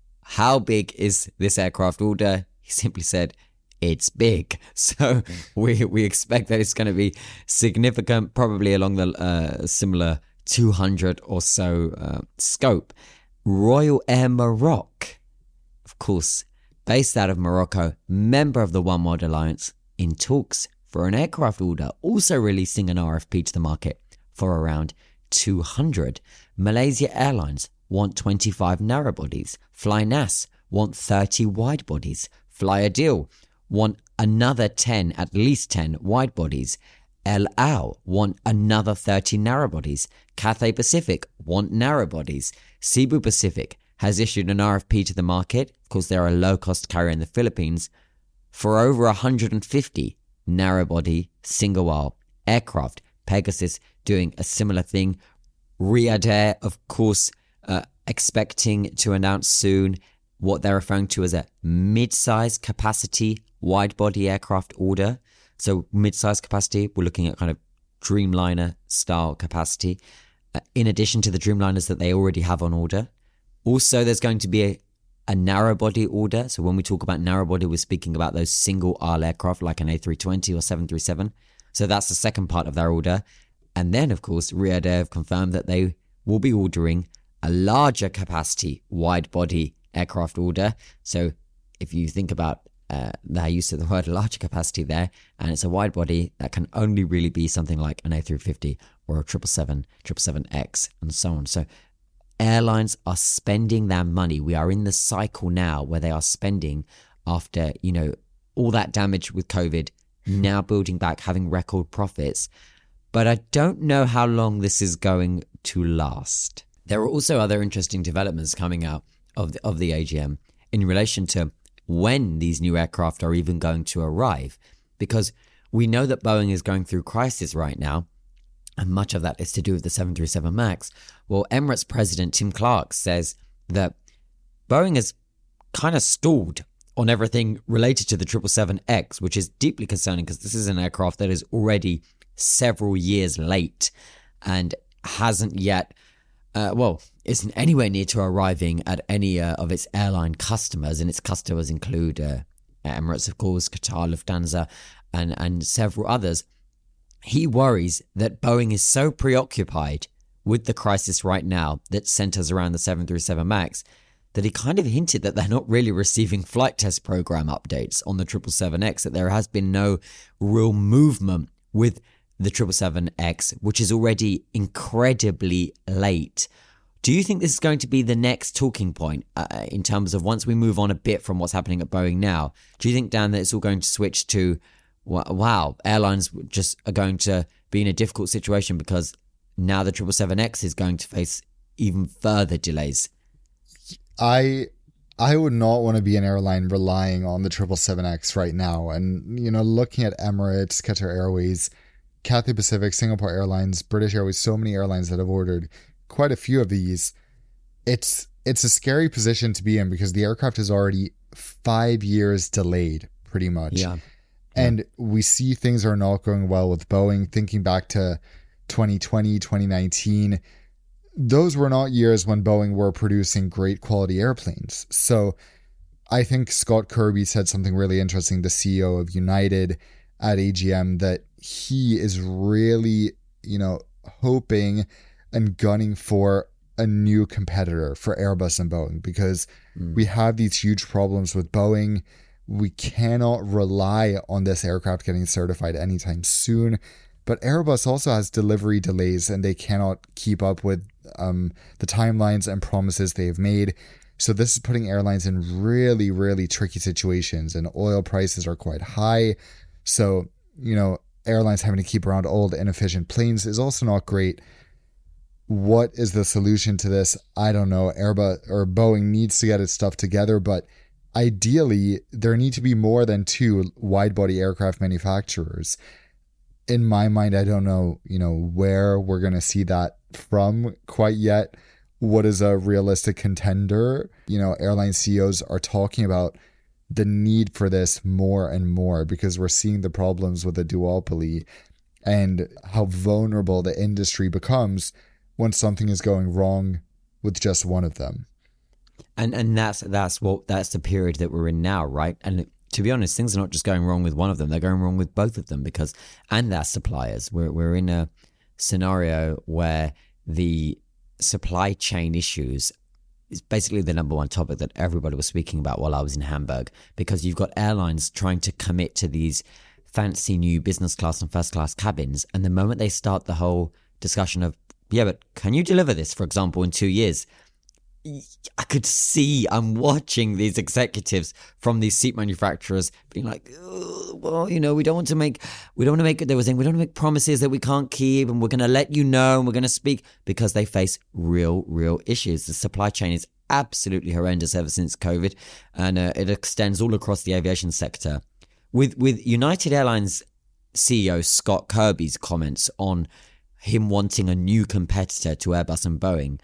how big is this aircraft order? He simply said, it's big. So we we expect that it's going to be significant, probably along the uh, similar two hundred or so uh, scope. Royal Air Maroc, of course, based out of Morocco, member of the One World Alliance, in talks for an aircraft order, also releasing an R F P to the market for around two hundred. Malaysia Airlines want twenty-five narrow bodies. Flynas want thirty wide bodies. Flyadeal want another ten, at least ten wide bodies. El Al want another thirty narrow bodies. Cathay Pacific want narrow bodies. Cebu Pacific has issued an R F P to the market, of course they're a low-cost carrier in the Philippines, for over one hundred fifty narrow-body single-aisle aircraft. Pegasus doing a similar thing. Riyadh Air, of course, uh, expecting to announce soon what they're referring to as a mid-size capacity wide-body aircraft order. So mid-size capacity, we're looking at kind of Dreamliner style capacity, uh, in addition to the Dreamliners that they already have on order. Also, there's going to be a, a narrow-body order. So when we talk about narrow-body, we're speaking about those single-aisle aircraft like an A three twenty or seven thirty-seven. So that's the second part of their order. And then, of course, Riyadh Air have confirmed that they will be ordering a larger capacity wide-body aircraft order. So if you think about uh, their use of the word larger capacity there, and it's a wide body, that can only really be something like an A three fifty or a triple seven, triple seven X, and so on. So airlines are spending their money. We are in the cycle now where they are spending after, you know, all that damage with COVID, now building back, having record profits. But I don't know how long this is going to last. There are also other interesting developments coming out of the, of the A G M in relation to when these new aircraft are even going to arrive, because we know that Boeing is going through crisis right now, and much of that is to do with the seven thirty-seven MAX. Well, Emirates President Tim Clark says that Boeing has kind of stalled on everything related to the triple seven X, which is deeply concerning because this is an aircraft that is already several years late and hasn't yet Uh, well, isn't anywhere near to arriving at any uh, of its airline customers, and its customers include uh, Emirates, of course, Qatar, Lufthansa, and, and several others. He worries that Boeing is so preoccupied with the crisis right now that centers around the seven thirty-seven MAX, that he kind of hinted that they're not really receiving flight test program updates on the triple seven X, that there has been no real movement with the triple seven X, which is already incredibly late. Do you think this is going to be the next talking point uh, in terms of once we move on a bit from what's happening at Boeing now? Do you think, Dan, that it's all going to switch to, wow, airlines just are going to be in a difficult situation because now the triple seven X is going to face even further delays? I I would not want to be an airline relying on the triple seven X right now. And, you know, looking at Emirates, Qatar Airways, Cathay Pacific, Singapore Airlines, British Airways, so many airlines that have ordered quite a few of these. It's it's a scary position to be in because the aircraft is already five years delayed, pretty much. Yeah. And we see things are not going well with Boeing. Thinking back to twenty twenty, twenty nineteen, those were not years when Boeing were producing great quality airplanes. So I think Scott Kirby said something really interesting, the C E O of United at A G M, that he is really, you know, hoping and gunning for a new competitor for Airbus and Boeing because mm. we have these huge problems with Boeing. We cannot rely on this aircraft getting certified anytime soon. But Airbus also has delivery delays and they cannot keep up with um, the timelines and promises they have made. So this is putting airlines in really, really tricky situations, and oil prices are quite high. So, you know, airlines having to keep around old, inefficient planes is also not great. What is the solution to this? I don't know. Airbus or Boeing needs to get its stuff together, but ideally, there need to be more than two wide-body aircraft manufacturers. In my mind, I don't know, you know, where we're going to see that from quite yet. What is a realistic contender? You know, airline C E Os are talking about the need for this more and more because we're seeing the problems with the duopoly and how vulnerable the industry becomes when something is going wrong with just one of them. And and that's that's what that's the period that we're in now, right? And to be honest, things are not just going wrong with one of them; they're going wrong with both of them because, and their suppliers. We're we're in a scenario where the supply chain issues is basically the number one topic that everybody was speaking about while I was in Hamburg, because you've got airlines trying to commit to these fancy new business class and first class cabins, and the moment they start the whole discussion of, yeah, but can you deliver this, for example, in two years? I could see, I'm watching these executives from these seat manufacturers being like, oh, well, you know, we don't want to make, we don't want to make, they were saying, we don't want to make promises that we can't keep, and we're going to let you know, and we're going to speak, because they face real, real issues. The supply chain is absolutely horrendous ever since COVID, and uh, it extends all across the aviation sector. With, with United Airlines C E O Scott Kirby's comments on him wanting a new competitor to Airbus and Boeing,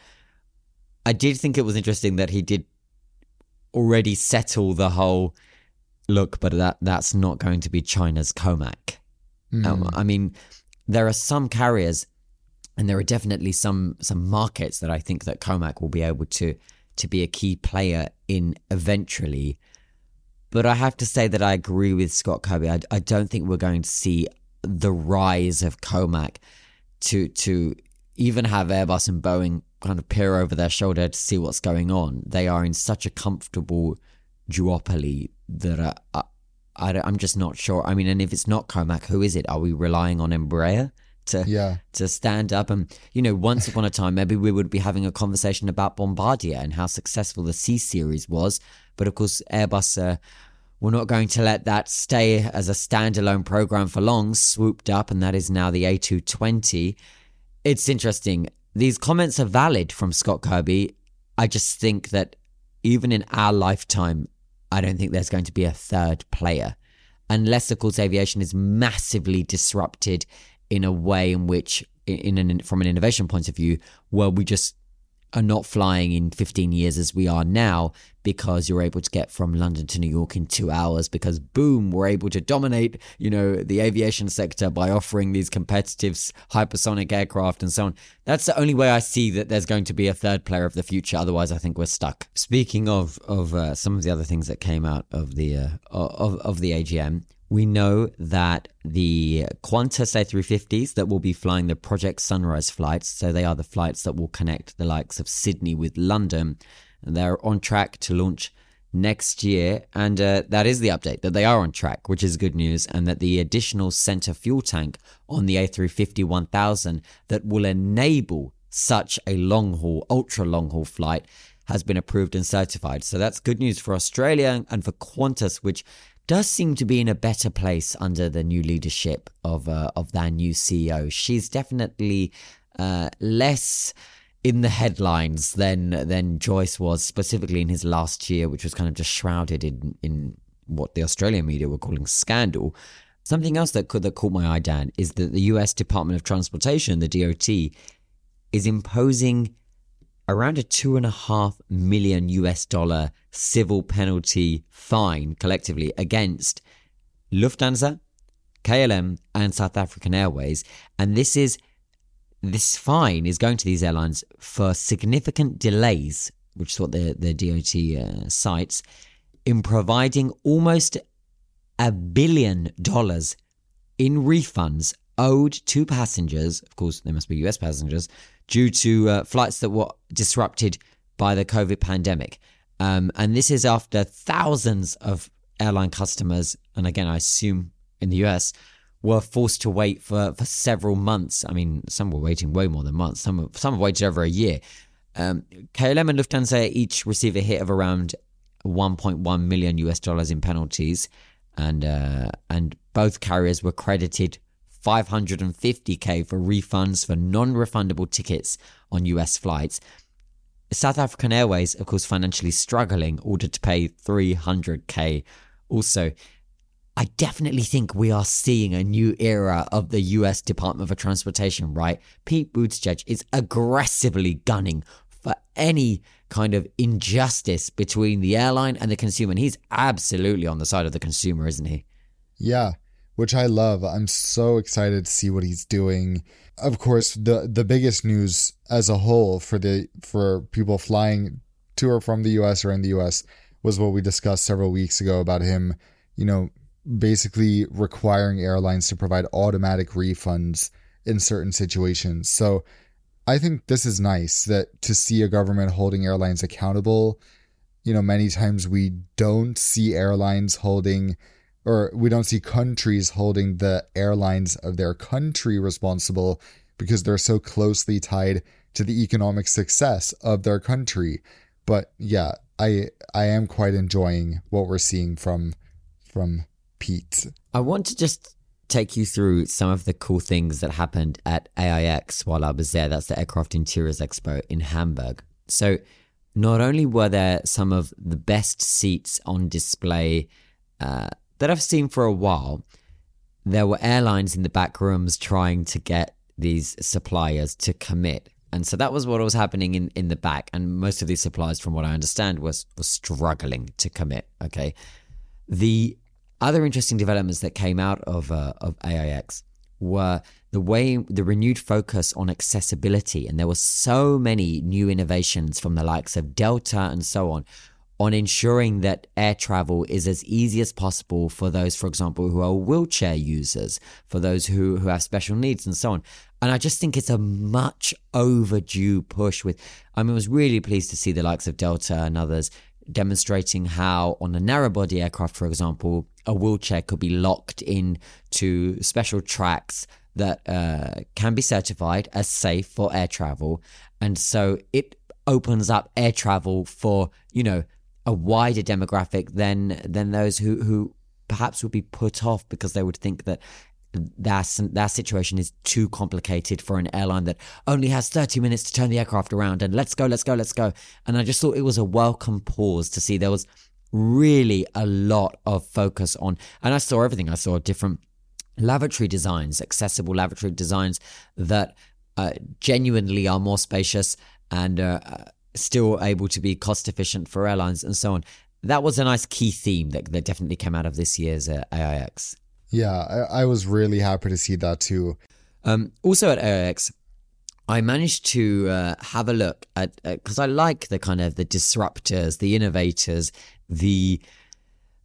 I did think it was interesting that he did already settle the whole, look, but that that's not going to be China's Comac. Mm. Um, I mean, there are some carriers, and there are definitely some some markets that I think that Comac will be able to to be a key player in eventually. But I have to say that I agree with Scott Kirby. I, I don't think we're going to see the rise of Comac to to even have Airbus and Boeing kind of peer over their shoulder to see what's going on. They are in such a comfortable duopoly that uh, I, I, I'm just not sure. I mean, and if it's not Comac, who is it? Are we relying on Embraer to yeah. to stand up? And, you know, once upon a time, maybe we would be having a conversation about Bombardier and how successful the C-Series was. But of course, Airbus, uh, we're not going to let that stay as a standalone program for long, swooped up, and that is now the A two twenty. It's interesting. These comments are valid from Scott Kirby. I just think that even in our lifetime, I don't think there's going to be a third player. Unless, of course, aviation is massively disrupted in a way in which, in an, from an innovation point of view, where we just are not flying in fifteen years as we are now, because you're able to get from London to New York in two hours because, boom, we're able to dominate, you know, the aviation sector by offering these competitive hypersonic aircraft and so on. That's the only way I see that there's going to be a third player of the future. Otherwise, I think we're stuck. Speaking of of uh, some of the other things that came out of the uh, of of the A G M, We know that the Qantas A three fifties that will be flying the Project Sunrise flights, so they are the flights that will connect the likes of Sydney with London, and they're on track to launch next year. And uh, that is the update, that they are on track, which is good news, and that the additional center fuel tank on the A three fifty one thousand that will enable such a long-haul, ultra-long-haul flight has been approved and certified. So that's good news for Australia and for Qantas, which does seem to be in a better place under the new leadership of uh, of their new C E O. She's definitely uh, less in the headlines than than Joyce was, specifically in his last year, which was kind of just shrouded in in what the Australian media were calling scandal. Something else that could that caught my eye, Dan, is that the U S Department of Transportation, the D O T, is imposing around a two and a half million U S dollar civil penalty fine collectively against Lufthansa, K L M, and South African Airways. And this is this fine is going to these airlines for significant delays, which is what the, the D O T uh, cites, in providing almost a billion dollars in refunds owed to passengers. Of course, they must be U S passengers, due to uh, flights that were disrupted by the COVID pandemic. Um, and this is after thousands of airline customers, and again, I assume in the U S, were forced to wait for, for several months. I mean, some were waiting way more than months. Some, some have waited over a year. Um, K L M and Lufthansa each receive a hit of around one point one million U S dollars in penalties. And, uh, and both carriers were credited five hundred fifty thousand for refunds for non-refundable tickets on U S flights. South African Airways, of course, financially struggling, ordered to pay three hundred thousand. Also, I definitely think we are seeing a new era of the U S Department of Transportation, right? Pete Buttigieg is aggressively gunning for any kind of injustice between the airline and the consumer. And he's absolutely on the side of the consumer, isn't he? Yeah. Which I love. I'm so excited to see what he's doing. Of course, the the biggest news as a whole for the for people flying to or from the U S or in the U S was what we discussed several weeks ago about him, you know, basically requiring airlines to provide automatic refunds in certain situations. So I think this is nice, that to see a government holding airlines accountable. You know, many times we don't see airlines holding or we don't see countries holding the airlines of their country responsible because they're so closely tied to the economic success of their country. But yeah, I I am quite enjoying what we're seeing from from Pete. I want to just take you through some of the cool things that happened at A I X while I was there. That's the Aircraft Interiors Expo in Hamburg. So not only were there some of the best seats on display uh, that I've seen for a while, there were airlines in the back rooms trying to get these suppliers to commit. And so that was what was happening in, in the back. And most of these suppliers, from what I understand, was, was struggling to commit. Okay. The other interesting developments that came out of uh, of A I X were the way, the renewed focus on accessibility. And there were so many new innovations from the likes of Delta and so on, on ensuring that air travel is as easy as possible for those, for example, who are wheelchair users, for those who, who have special needs and so on. And I just think it's a much overdue push with, I mean, I was really pleased to see the likes of Delta and others demonstrating how on a narrow body aircraft, for example, a wheelchair could be locked in to special tracks that uh, can be certified as safe for air travel. And so it opens up air travel for, you know, a wider demographic than than those who, who perhaps would be put off because they would think that that, that situation is too complicated for an airline that only has thirty minutes to turn the aircraft around and let's go, let's go, let's go. And I just thought it was a welcome pause to see there was really a lot of focus on, and I saw everything. I saw different lavatory designs, accessible lavatory designs that uh, genuinely are more spacious and uh, still able to be cost efficient for airlines and so on. That was a nice key theme that, that definitely came out of this year's uh, A I X. Yeah, I, I was really happy to see that too. Um, also at A I X, I managed to uh, have a look at, because uh, I like the kind of the disruptors, the innovators, the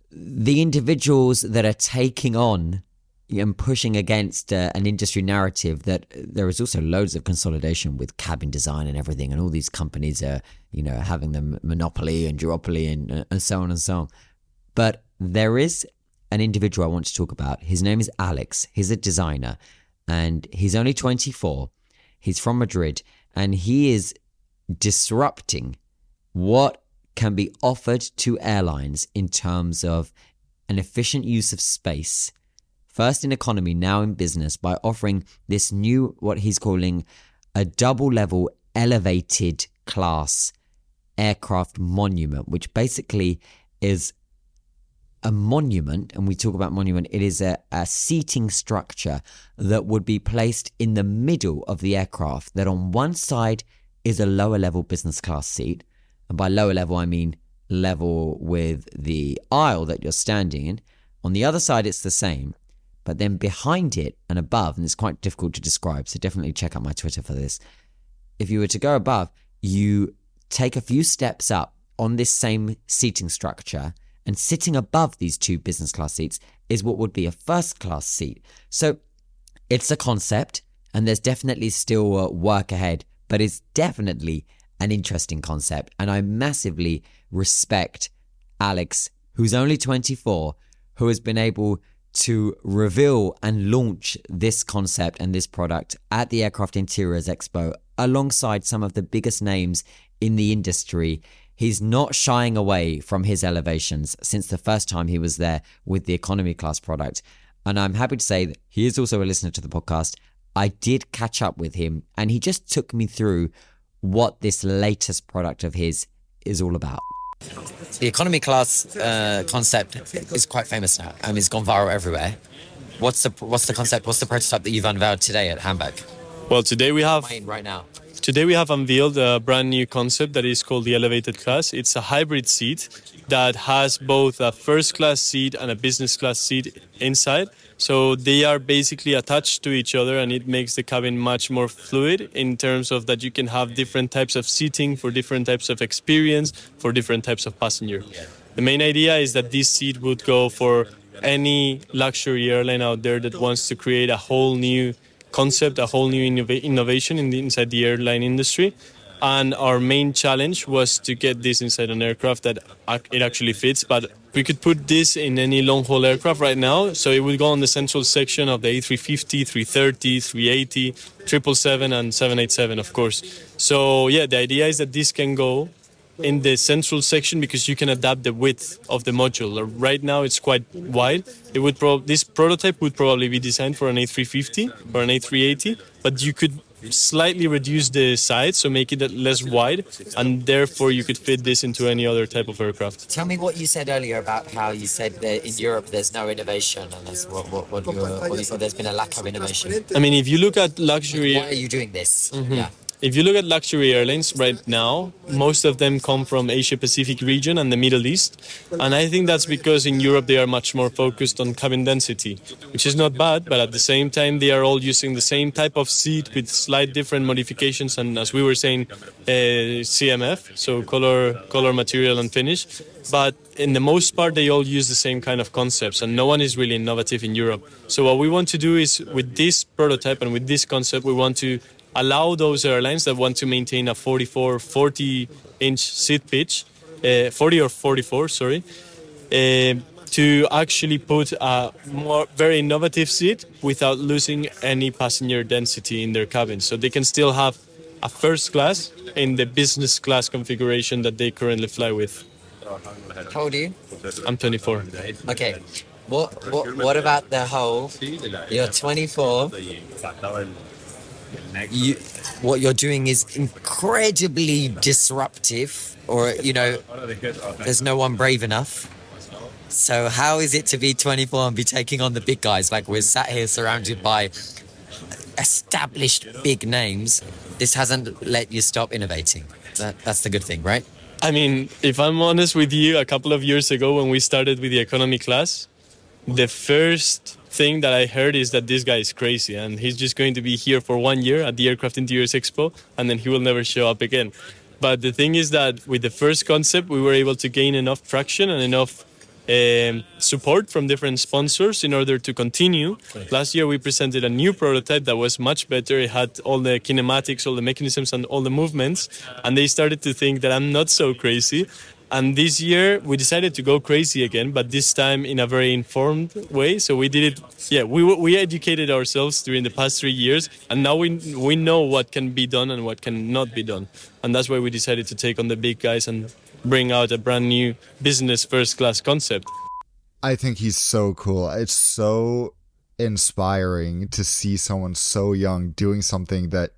the individuals that are taking on and pushing against uh, an industry narrative that there is also loads of consolidation with cabin design and everything, and all these companies are, you know, having the monopoly and duopoly and, and so on and so on. But there is an individual I want to talk about. His name is Alex. He's a designer and he's only twenty-four. He's from Madrid and he is disrupting what can be offered to airlines in terms of an efficient use of space, first in economy, now in business, by offering this new, what he's calling a double level elevated class aircraft monument, which basically is a monument. And we talk about monument, it is a, a seating structure that would be placed in the middle of the aircraft, that on one side is a lower level business class seat. And by lower level, I mean level with the aisle that you're standing in. On the other side, it's the same. But then behind it and above, and it's quite difficult to describe, so definitely check out my Twitter for this. If you were to go above, you take a few steps up on this same seating structure, and sitting above these two business class seats is what would be a first class seat. So it's a concept, and there's definitely still uh, work ahead, but it's definitely an interesting concept. And I massively respect Alex, who's only twenty-four, who has been able to reveal and launch this concept and this product at the Aircraft Interiors Expo alongside some of the biggest names in the industry. He's not shying away from his elevations since the first time he was there with the economy class product. And I'm happy to say that he is also a listener to the podcast. I did catch up with him and he just took me through what this latest product of his is all about. The economy class uh, concept is quite famous now. I mean, it's gone viral everywhere. What's the what's the concept? What's the prototype that you've unveiled today at Hamburg? Well, today we have right now. Today we have unveiled a brand new concept that is called the Elevated Class. It's a hybrid seat that has both a first class seat and a business class seat inside. So they are basically attached to each other, and it makes the cabin much more fluid in terms of that you can have different types of seating for different types of experience for different types of passenger. The main idea is that this seat would go for any luxury airline out there that wants to create a whole new concept, a whole new innov- innovation in the, inside the airline industry. And our main challenge was to get this inside an aircraft that it actually fits. But we could put this in any long-haul aircraft right now. So it would go on the central section of the A three fifty, three thirty, three eighty, triple seven, and seven eighty-seven, of course. So yeah, the idea is that this can go in the central section because you can adapt the width of the module. Right now it's quite wide. It would pro- this prototype would probably be designed for an A three fifty or an A three eighty, but you could slightly reduce the size, so make it less wide, and therefore you could fit this into any other type of aircraft. Tell me what you said earlier about how you said that in Europe there's no innovation, and that's what, what, what, you, what you said, there's been a lack of innovation. I mean, if you look at luxury... Why are you doing this? Mm-hmm. Yeah. If you look at luxury airlines right now, most of them come from Asia-Pacific region and the Middle East. And I think that's because in Europe they are much more focused on cabin density, which is not bad, but at the same time they are all using the same type of seat with slight different modifications and, as we were saying, uh, C M F, so color, color, material and finish. But in the most part, they all use the same kind of concepts, and no one is really innovative in Europe. So what we want to do is, with this prototype and with this concept, we want to allow those airlines that want to maintain a forty-four, forty inch seat pitch, uh, forty or forty-four, sorry, uh, to actually put a more very innovative seat without losing any passenger density in their cabin. So they can still have a first class in the business class configuration that they currently fly with. How old are you? I'm twenty-four. Okay. What, what, what about the whole, you're twenty-four, You, what you're doing is incredibly disruptive, or, you know, there's no one brave enough. So how is it to be twenty-four and be taking on the big guys? Like, we're sat here surrounded by established big names. This hasn't let you stop innovating. That, that's the good thing, right? I mean, if I'm honest with you, a couple of years ago when we started with the economy class, the first thing that I heard is that this guy is crazy and he's just going to be here for one year at the Aircraft Interiors Expo and then he will never show up again. But the thing is that with the first concept, we were able to gain enough traction and enough um, support from different sponsors in order to continue. Last year we presented a new prototype that was much better. It had all the kinematics, all the mechanisms and all the movements, and they started to think that I'm not so crazy. And this year we decided to go crazy again, but this time in a very informed way. So we did it, yeah, we we educated ourselves during the past three years, and now we we know what can be done and what cannot be done. And that's why we decided to take on the big guys and bring out a brand new business first class concept. I think he's so cool. It's so inspiring to see someone so young doing something that,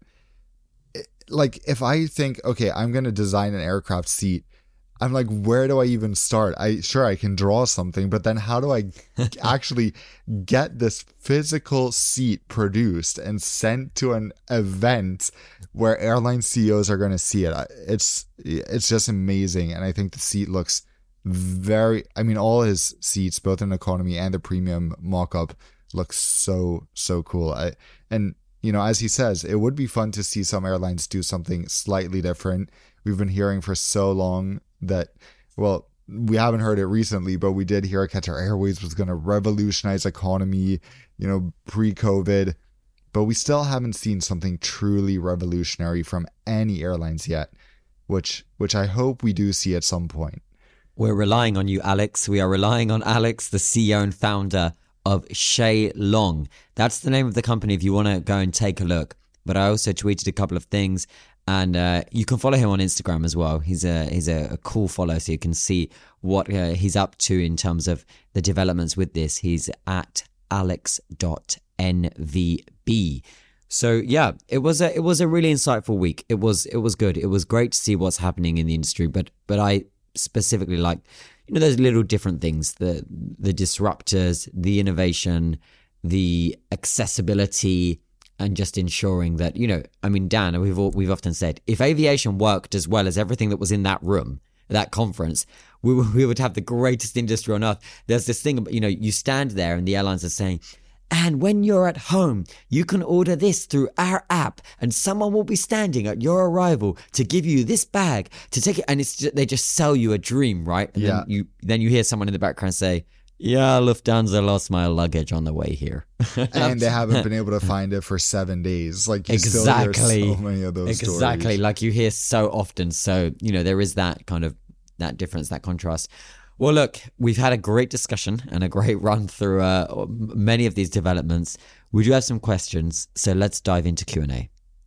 like, if I think, okay, I'm going to design an aircraft seat, I'm like, where do I even start? I sure I can draw something, but then how do I actually get this physical seat produced and sent to an event where airline C E Os are going to see it? It's it's just amazing, and I think the seat looks very. I mean, all his seats, both in economy and the premium mock-up, look so so cool. I and you know, as he says, it would be fun to see some airlines do something slightly different. We've been hearing for so long that, well, we haven't heard it recently, but we did hear Qatar Airways was going to revolutionize economy, you know, pre-COVID. But we still haven't seen something truly revolutionary from any airlines yet, which which I hope we do see at some point. We're relying on you, Alex. We are relying on Alex, the C E O and founder of Shay-Long. That's the name of the company if you want to go and take a look. But I also tweeted a couple of things. And uh, you can follow him on Instagram as well. He's a he's a, a cool follow, so you can see what uh, he's up to in terms of the developments with this. He's at alex dot n v b. So yeah, it was a it was a really insightful week. It was it was good. It was great to see what's happening in the industry. But but I specifically like, you know, those little different things, the the disruptors, the innovation, the accessibility. And just ensuring that, you know, I mean, Dan, we've all, we've often said, if aviation worked as well as everything that was in that room, that conference, we, we would have the greatest industry on earth. There's this thing, you know, you stand there and the airlines are saying, and when you're at home, you can order this through our app and someone will be standing at your arrival to give you this bag to take it. And it's just, they just sell you a dream, right? And yeah. then you, then you hear someone in the background say, yeah, Lufthansa lost my luggage on the way here. And they haven't been able to find it for seven days. Like, you exactly. still hear so many of those exactly. stories. Exactly, like you hear so often. So, you know, there is that kind of, that difference, that contrast. Well, look, we've had a great discussion and a great run through uh, many of these developments. We do have some questions, so let's dive into Q and A.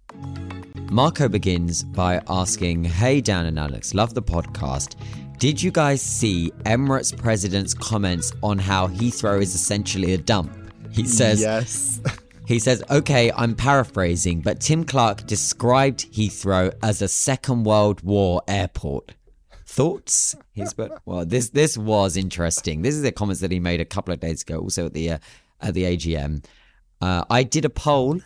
Marco begins by asking, hey, Dan and Alex, love the podcast. Did you guys see Emirates president's comments on how Heathrow is essentially a dump? He says, yes. He says, okay, I'm paraphrasing, but Tim Clark described Heathrow as a Second World War airport. Thoughts? He's but well, this this was interesting. This is the comments that he made a couple of days ago, also at the uh, at the A G M. Uh, I did a poll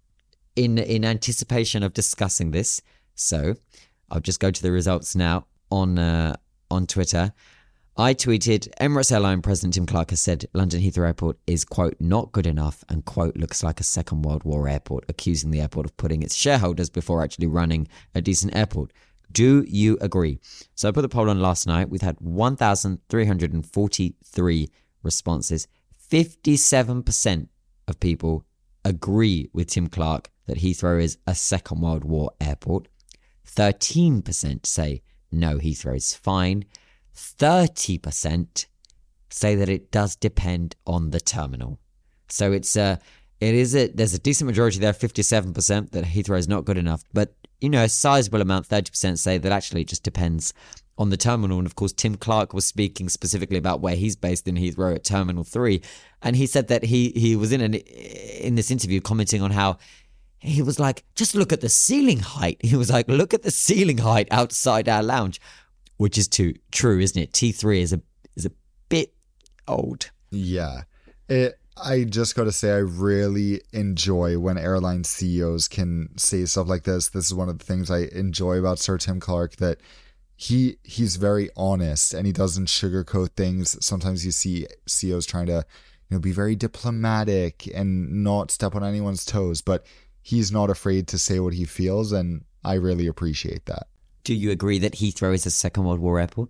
in in anticipation of discussing this, so I'll just go to the results now on. Uh, On Twitter, I tweeted, Emirates Airline President Tim Clark has said London Heathrow Airport is, quote, not good enough and, quote, looks like a Second World War airport, accusing the airport of putting its shareholders before actually running a decent airport. Do you agree? So I put the poll on last night. We've had one thousand three hundred forty-three responses. fifty-seven percent of people agree with Tim Clark that Heathrow is a Second World War airport. thirteen percent say no, Heathrow is fine. thirty percent say that it does depend on the terminal. So it's a, it is a, there's a decent majority there, fifty-seven percent, that Heathrow is not good enough. But, you know, a sizable amount, thirty percent, say that actually it just depends on the terminal. And of course, Tim Clark was speaking specifically about where he's based in Heathrow at Terminal three. And he said that he, he was in an, in this interview commenting on how he was like, just look at the ceiling height. He was like, look at the ceiling height outside our lounge, which is too true, isn't it? T three is a is a bit old. Yeah. It, I just got to say, I really enjoy when airline C E Os can say stuff like this. This is one of the things I enjoy about Sir Tim Clark, that he he's very honest and he doesn't sugarcoat things. Sometimes you see C E Os trying to, you know, be very diplomatic and not step on anyone's toes, but he's not afraid to say what he feels, and I really appreciate that. Do you agree that Heathrow is a Second World War airport?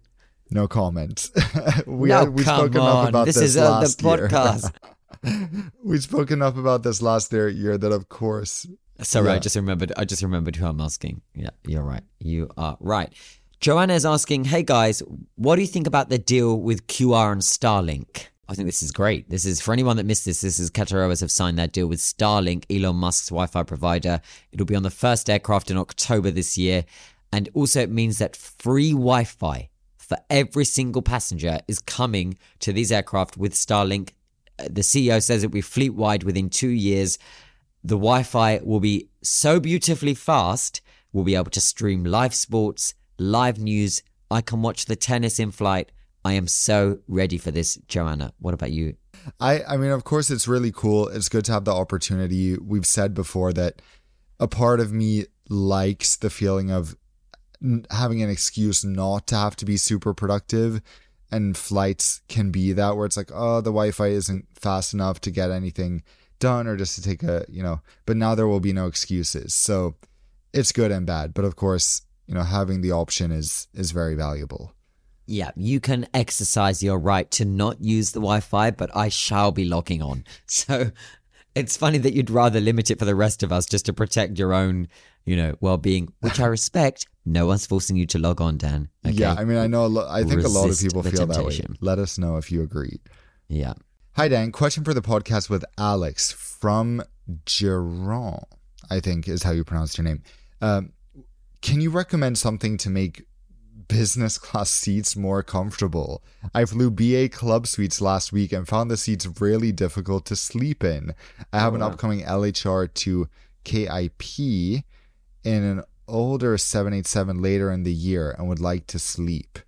No comment. we no, we come spoke on. enough about this this, is uh, the last year. podcast. We spoke enough about this last year, year that, of course. Sorry, yeah. I just remembered. I just remembered who I'm asking. Yeah, you're right. You are right. Joanna is asking, "Hey guys, what do you think about the deal with Q R and Starlink?" I think this is great. This is, for anyone that missed this, this is Qatar Airways have signed that deal with Starlink, Elon Musk's Wi-Fi provider. It'll be on the first aircraft in October this year. And also it means that free Wi-Fi for every single passenger is coming to these aircraft with Starlink. The C E O says it will be fleet-wide within two years. The Wi-Fi will be so beautifully fast, we'll be able to stream live sports, live news. I can watch the tennis in flight. I am so ready for this, Joanna. What about you? I, I mean, of course, it's really cool. It's good to have the opportunity. We've said before that a part of me likes the feeling of having an excuse not to have to be super productive. And flights can be that, where it's like, oh, the Wi-Fi isn't fast enough to get anything done or just to take a, you know, but now there will be no excuses. So it's good and bad. But of course, you know, having the option is is very valuable. Yeah, you can exercise your right to not use the Wi-Fi, but I shall be logging on. So it's funny that you'd rather limit it for the rest of us just to protect your own, you know, well-being, which I respect. No one's forcing you to log on, Dan. Okay? Yeah, I mean, I know, a lo- I think a lot of Resist people the feel that way. temptation. Let us know if you agree. Yeah. Hi, Dan. Question for the podcast with Alex from Giron, I think is how you pronounce your name. Um, can you recommend something to make business class seats more comfortable? I flew B A club suites last week and found the seats really difficult to sleep in. I have Oh, an wow. upcoming L H R to K I P in an older seven eighty-seven later in the year and would like to sleep.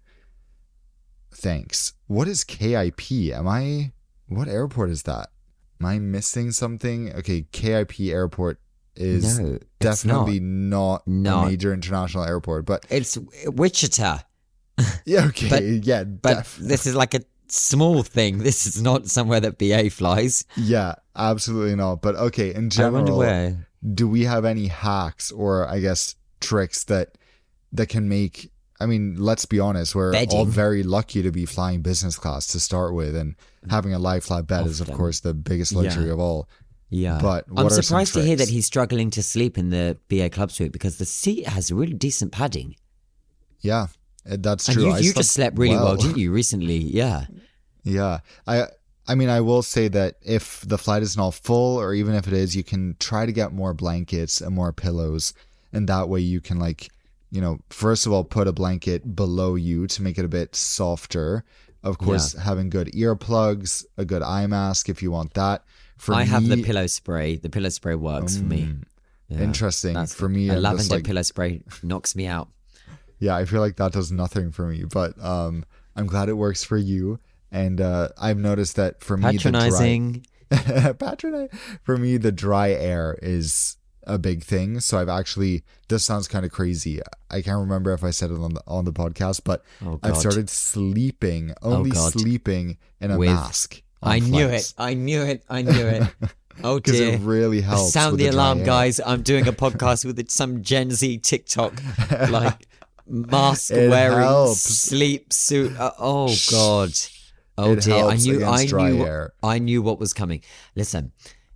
Thanks. What is K I P? Am I... What airport is that? Am I missing something? Okay, K I P airport is No, it's definitely not, Not. a major international airport, but It's Wichita, yeah, okay, But- yeah, but def- this is like a small thing. This is not somewhere that B A flies. yeah, absolutely not. But okay, in I wonder general, where. do we have any hacks or I guess tricks that that can make? I mean, let's be honest, we're all Bedding. very lucky to be flying business class to start with, and having a lie flat bed is of Often. course the biggest luxury Yeah. of all. Yeah. But what I'm are some surprised to hear that tricks? he's struggling to sleep in the B A club suite because the seat has really decent padding. Yeah, eh, that's And true. you, I you just slept really well. didn't you, recently? Yeah. Yeah. I I mean, I will say that if the flight is not full, or even if it is, you can try to get more blankets and more pillows. And that way you can, like, you know, first of all, put a blanket below you to make it a bit softer. Of course, having good earplugs, a good eye mask if you want that. For I have the me- pillow spray. The pillow spray works for me. Yeah, Interesting. that's For good. me, a I'm lavender just like, pillow spray knocks me out. yeah, I feel like that does nothing for me, but um, I'm glad it works for you. And uh, I've noticed that for me, Patronizing. the dry, patronize. For me, the dry air is a big thing. So I've actually, this sounds kind of crazy. I can't remember if I said it on the on the podcast, but Oh, I've God. started sleeping, only God. sleeping in a With- mask. on I knew flights. it. I knew it. I knew it. Oh, Because dear. it really helps. Sound with the the dry alarm, air. guys. I'm doing a podcast with some Gen Z TikTok, like mask It wearing helps. sleep suit. Uh, oh God. Oh It dear. I helps knew. against I dry knew. air. I knew what was coming. Listen,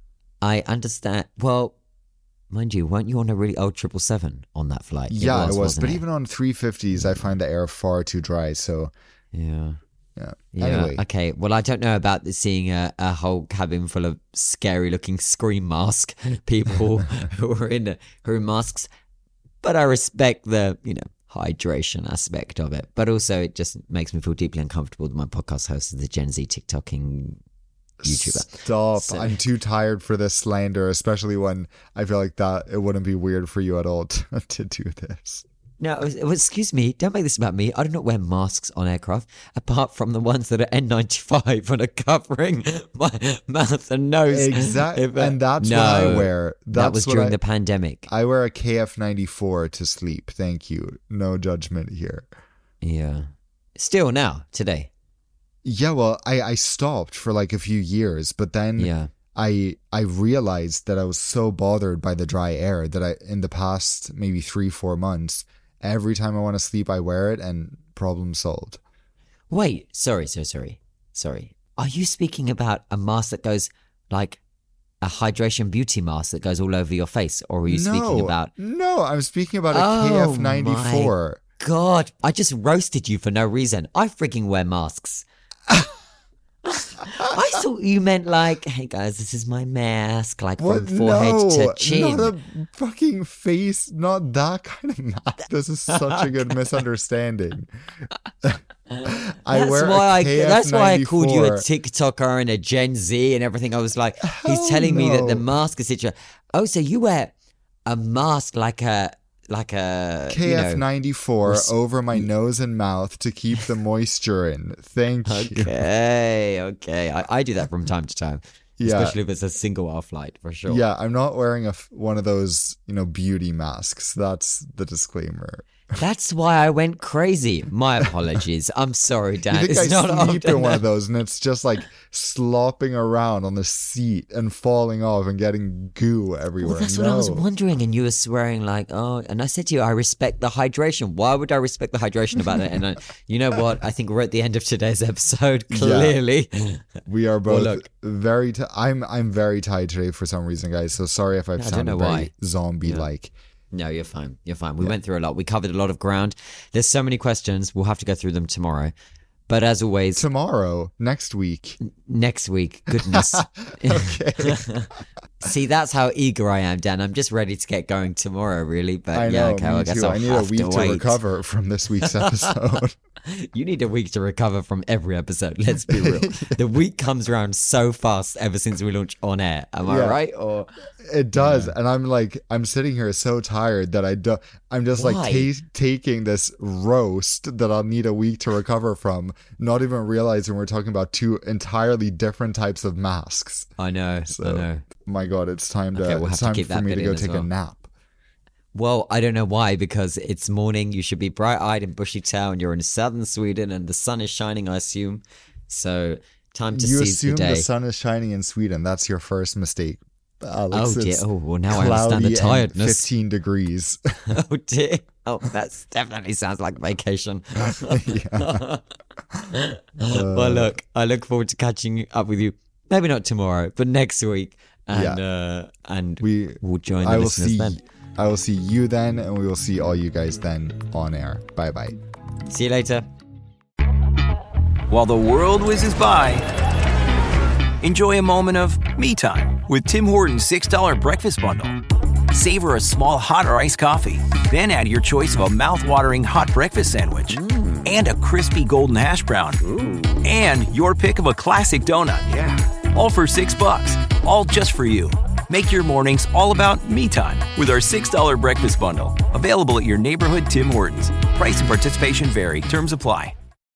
I understand. Well, mind you, weren't you on a really old triple seven on that flight? Yeah, it was. wasn't But it? even on three fifties, I find the air far too dry. So, yeah. yeah. Yeah. Anyway, Okay. Well, I don't know about the- seeing a, a whole cabin full of scary-looking scream mask people who are in who are in masks, but I respect the you know hydration aspect of it. But also, it just makes me feel deeply uncomfortable that my podcast host is the Gen Z TikToking YouTuber. stop. So- I'm too tired for this slander, especially when I feel like that it wouldn't be weird for you at all to, to do this. No, it was- it was- excuse me. Don't make this about me. I do not wear masks on aircraft, apart from the ones that are N ninety-five and are covering my mouth and nose. Exactly. If, uh, And that's no, what I wear. That's that was what during I, the pandemic. I wear a K F ninety-four to sleep. Thank you. No judgment here. Yeah. Still now, today. Yeah, well, I, I stopped for like a few years, but then Yeah. I I realized that I was so bothered by the dry air that I in the past maybe three, four months, every time I want to sleep I wear it and problem solved. Wait, sorry, sorry, sorry, sorry. Are you speaking about a mask that goes like a hydration beauty mask that goes all over your face? Or are you no, speaking about... No, I'm speaking about a oh, K F ninety-four. My God, I just roasted you for no reason. I freaking wear masks. I thought you meant like, hey guys, this is my mask, like What? from forehead no, to chin. Not a fucking face, not that kind of mask. This is such a good misunderstanding. I that's wear why a K F I that's why I called you a ninety-four. TikToker and a Gen Z and everything. I was like, he's Hell telling me that the no. mask is situation. Oh, so you wear a mask like a like a K you F know, ninety-four res- over my nose and mouth to keep the moisture in. Thank you. Okay, okay. I, I do that from time to time, Yeah. especially if it's a single hour flight for sure. Yeah, I'm not wearing a f- one of those, you know, beauty masks. That's the disclaimer. That's why I went crazy. My apologies. I'm sorry, Dan. You think it's I not sleep often in one of that- those and it's just like slopping around on the seat and falling off and getting goo everywhere. Well, that's no. what I was wondering, and you were swearing like, "Oh," and I said to you, "I respect the hydration." Why would I respect the hydration about it? And I, you know what? I think we're at the end of today's episode. Clearly, We are both look- very. T- I'm I'm very tired today for some reason, guys. So sorry if I've I don't sounded know very why. zombie-like. no, you're fine. You're fine. We went through a lot. We covered a lot of ground. There's so many questions. We'll have to go through them tomorrow. But as always, Tomorrow, next week. next week, goodness. Okay. See, that's how eager I am, Dan. I'm just ready to get going tomorrow, really. But I yeah, know. okay, me well, I guess too. I'll I need a have week to to, wait. recover from this week's episode. You need a week to recover from every episode. Let's be real. The week comes around so fast ever since we launched On Air. Am I Yeah. right? Or It does, and I'm like, I'm sitting here so tired that I do. I'm just like Why? ta- taking this roast that I'll need a week to recover from, not even realizing we're talking about two entirely different types of masks. I know, So, I know. my God, it's time to. Okay, we'll have it's to time keep for that me to bit go in as take a well. nap. Well, I don't know why, because it's morning. You should be bright-eyed and bushy-tailed. You're in southern Sweden, and the sun is shining, I assume. So, time to You seize assume the day. the sun is shining in Sweden. That's your first mistake, Alex. Oh dear! It's Oh well, now I understand cloudy the and tiredness. fifteen degrees. Oh dear! Oh, that definitely sounds like vacation. Yeah. Well, look, I look forward to catching up with you. Maybe not tomorrow, but next week, and uh, and We will join the I will listeners see. then. I will see you then, and we will see all you guys then on air. Bye bye. See you later. While the world whizzes by, enjoy a moment of me time with Tim Hortons six dollar breakfast bundle. Savor a small hot or iced coffee, then add your choice of a mouth-watering hot breakfast sandwich and a crispy golden hash brown. And your pick of a classic donut. Yeah. All for six bucks. All just for you. Make your mornings all about me time with our six dollar breakfast bundle. Available at your neighborhood Tim Hortons. Price and participation vary. Terms apply.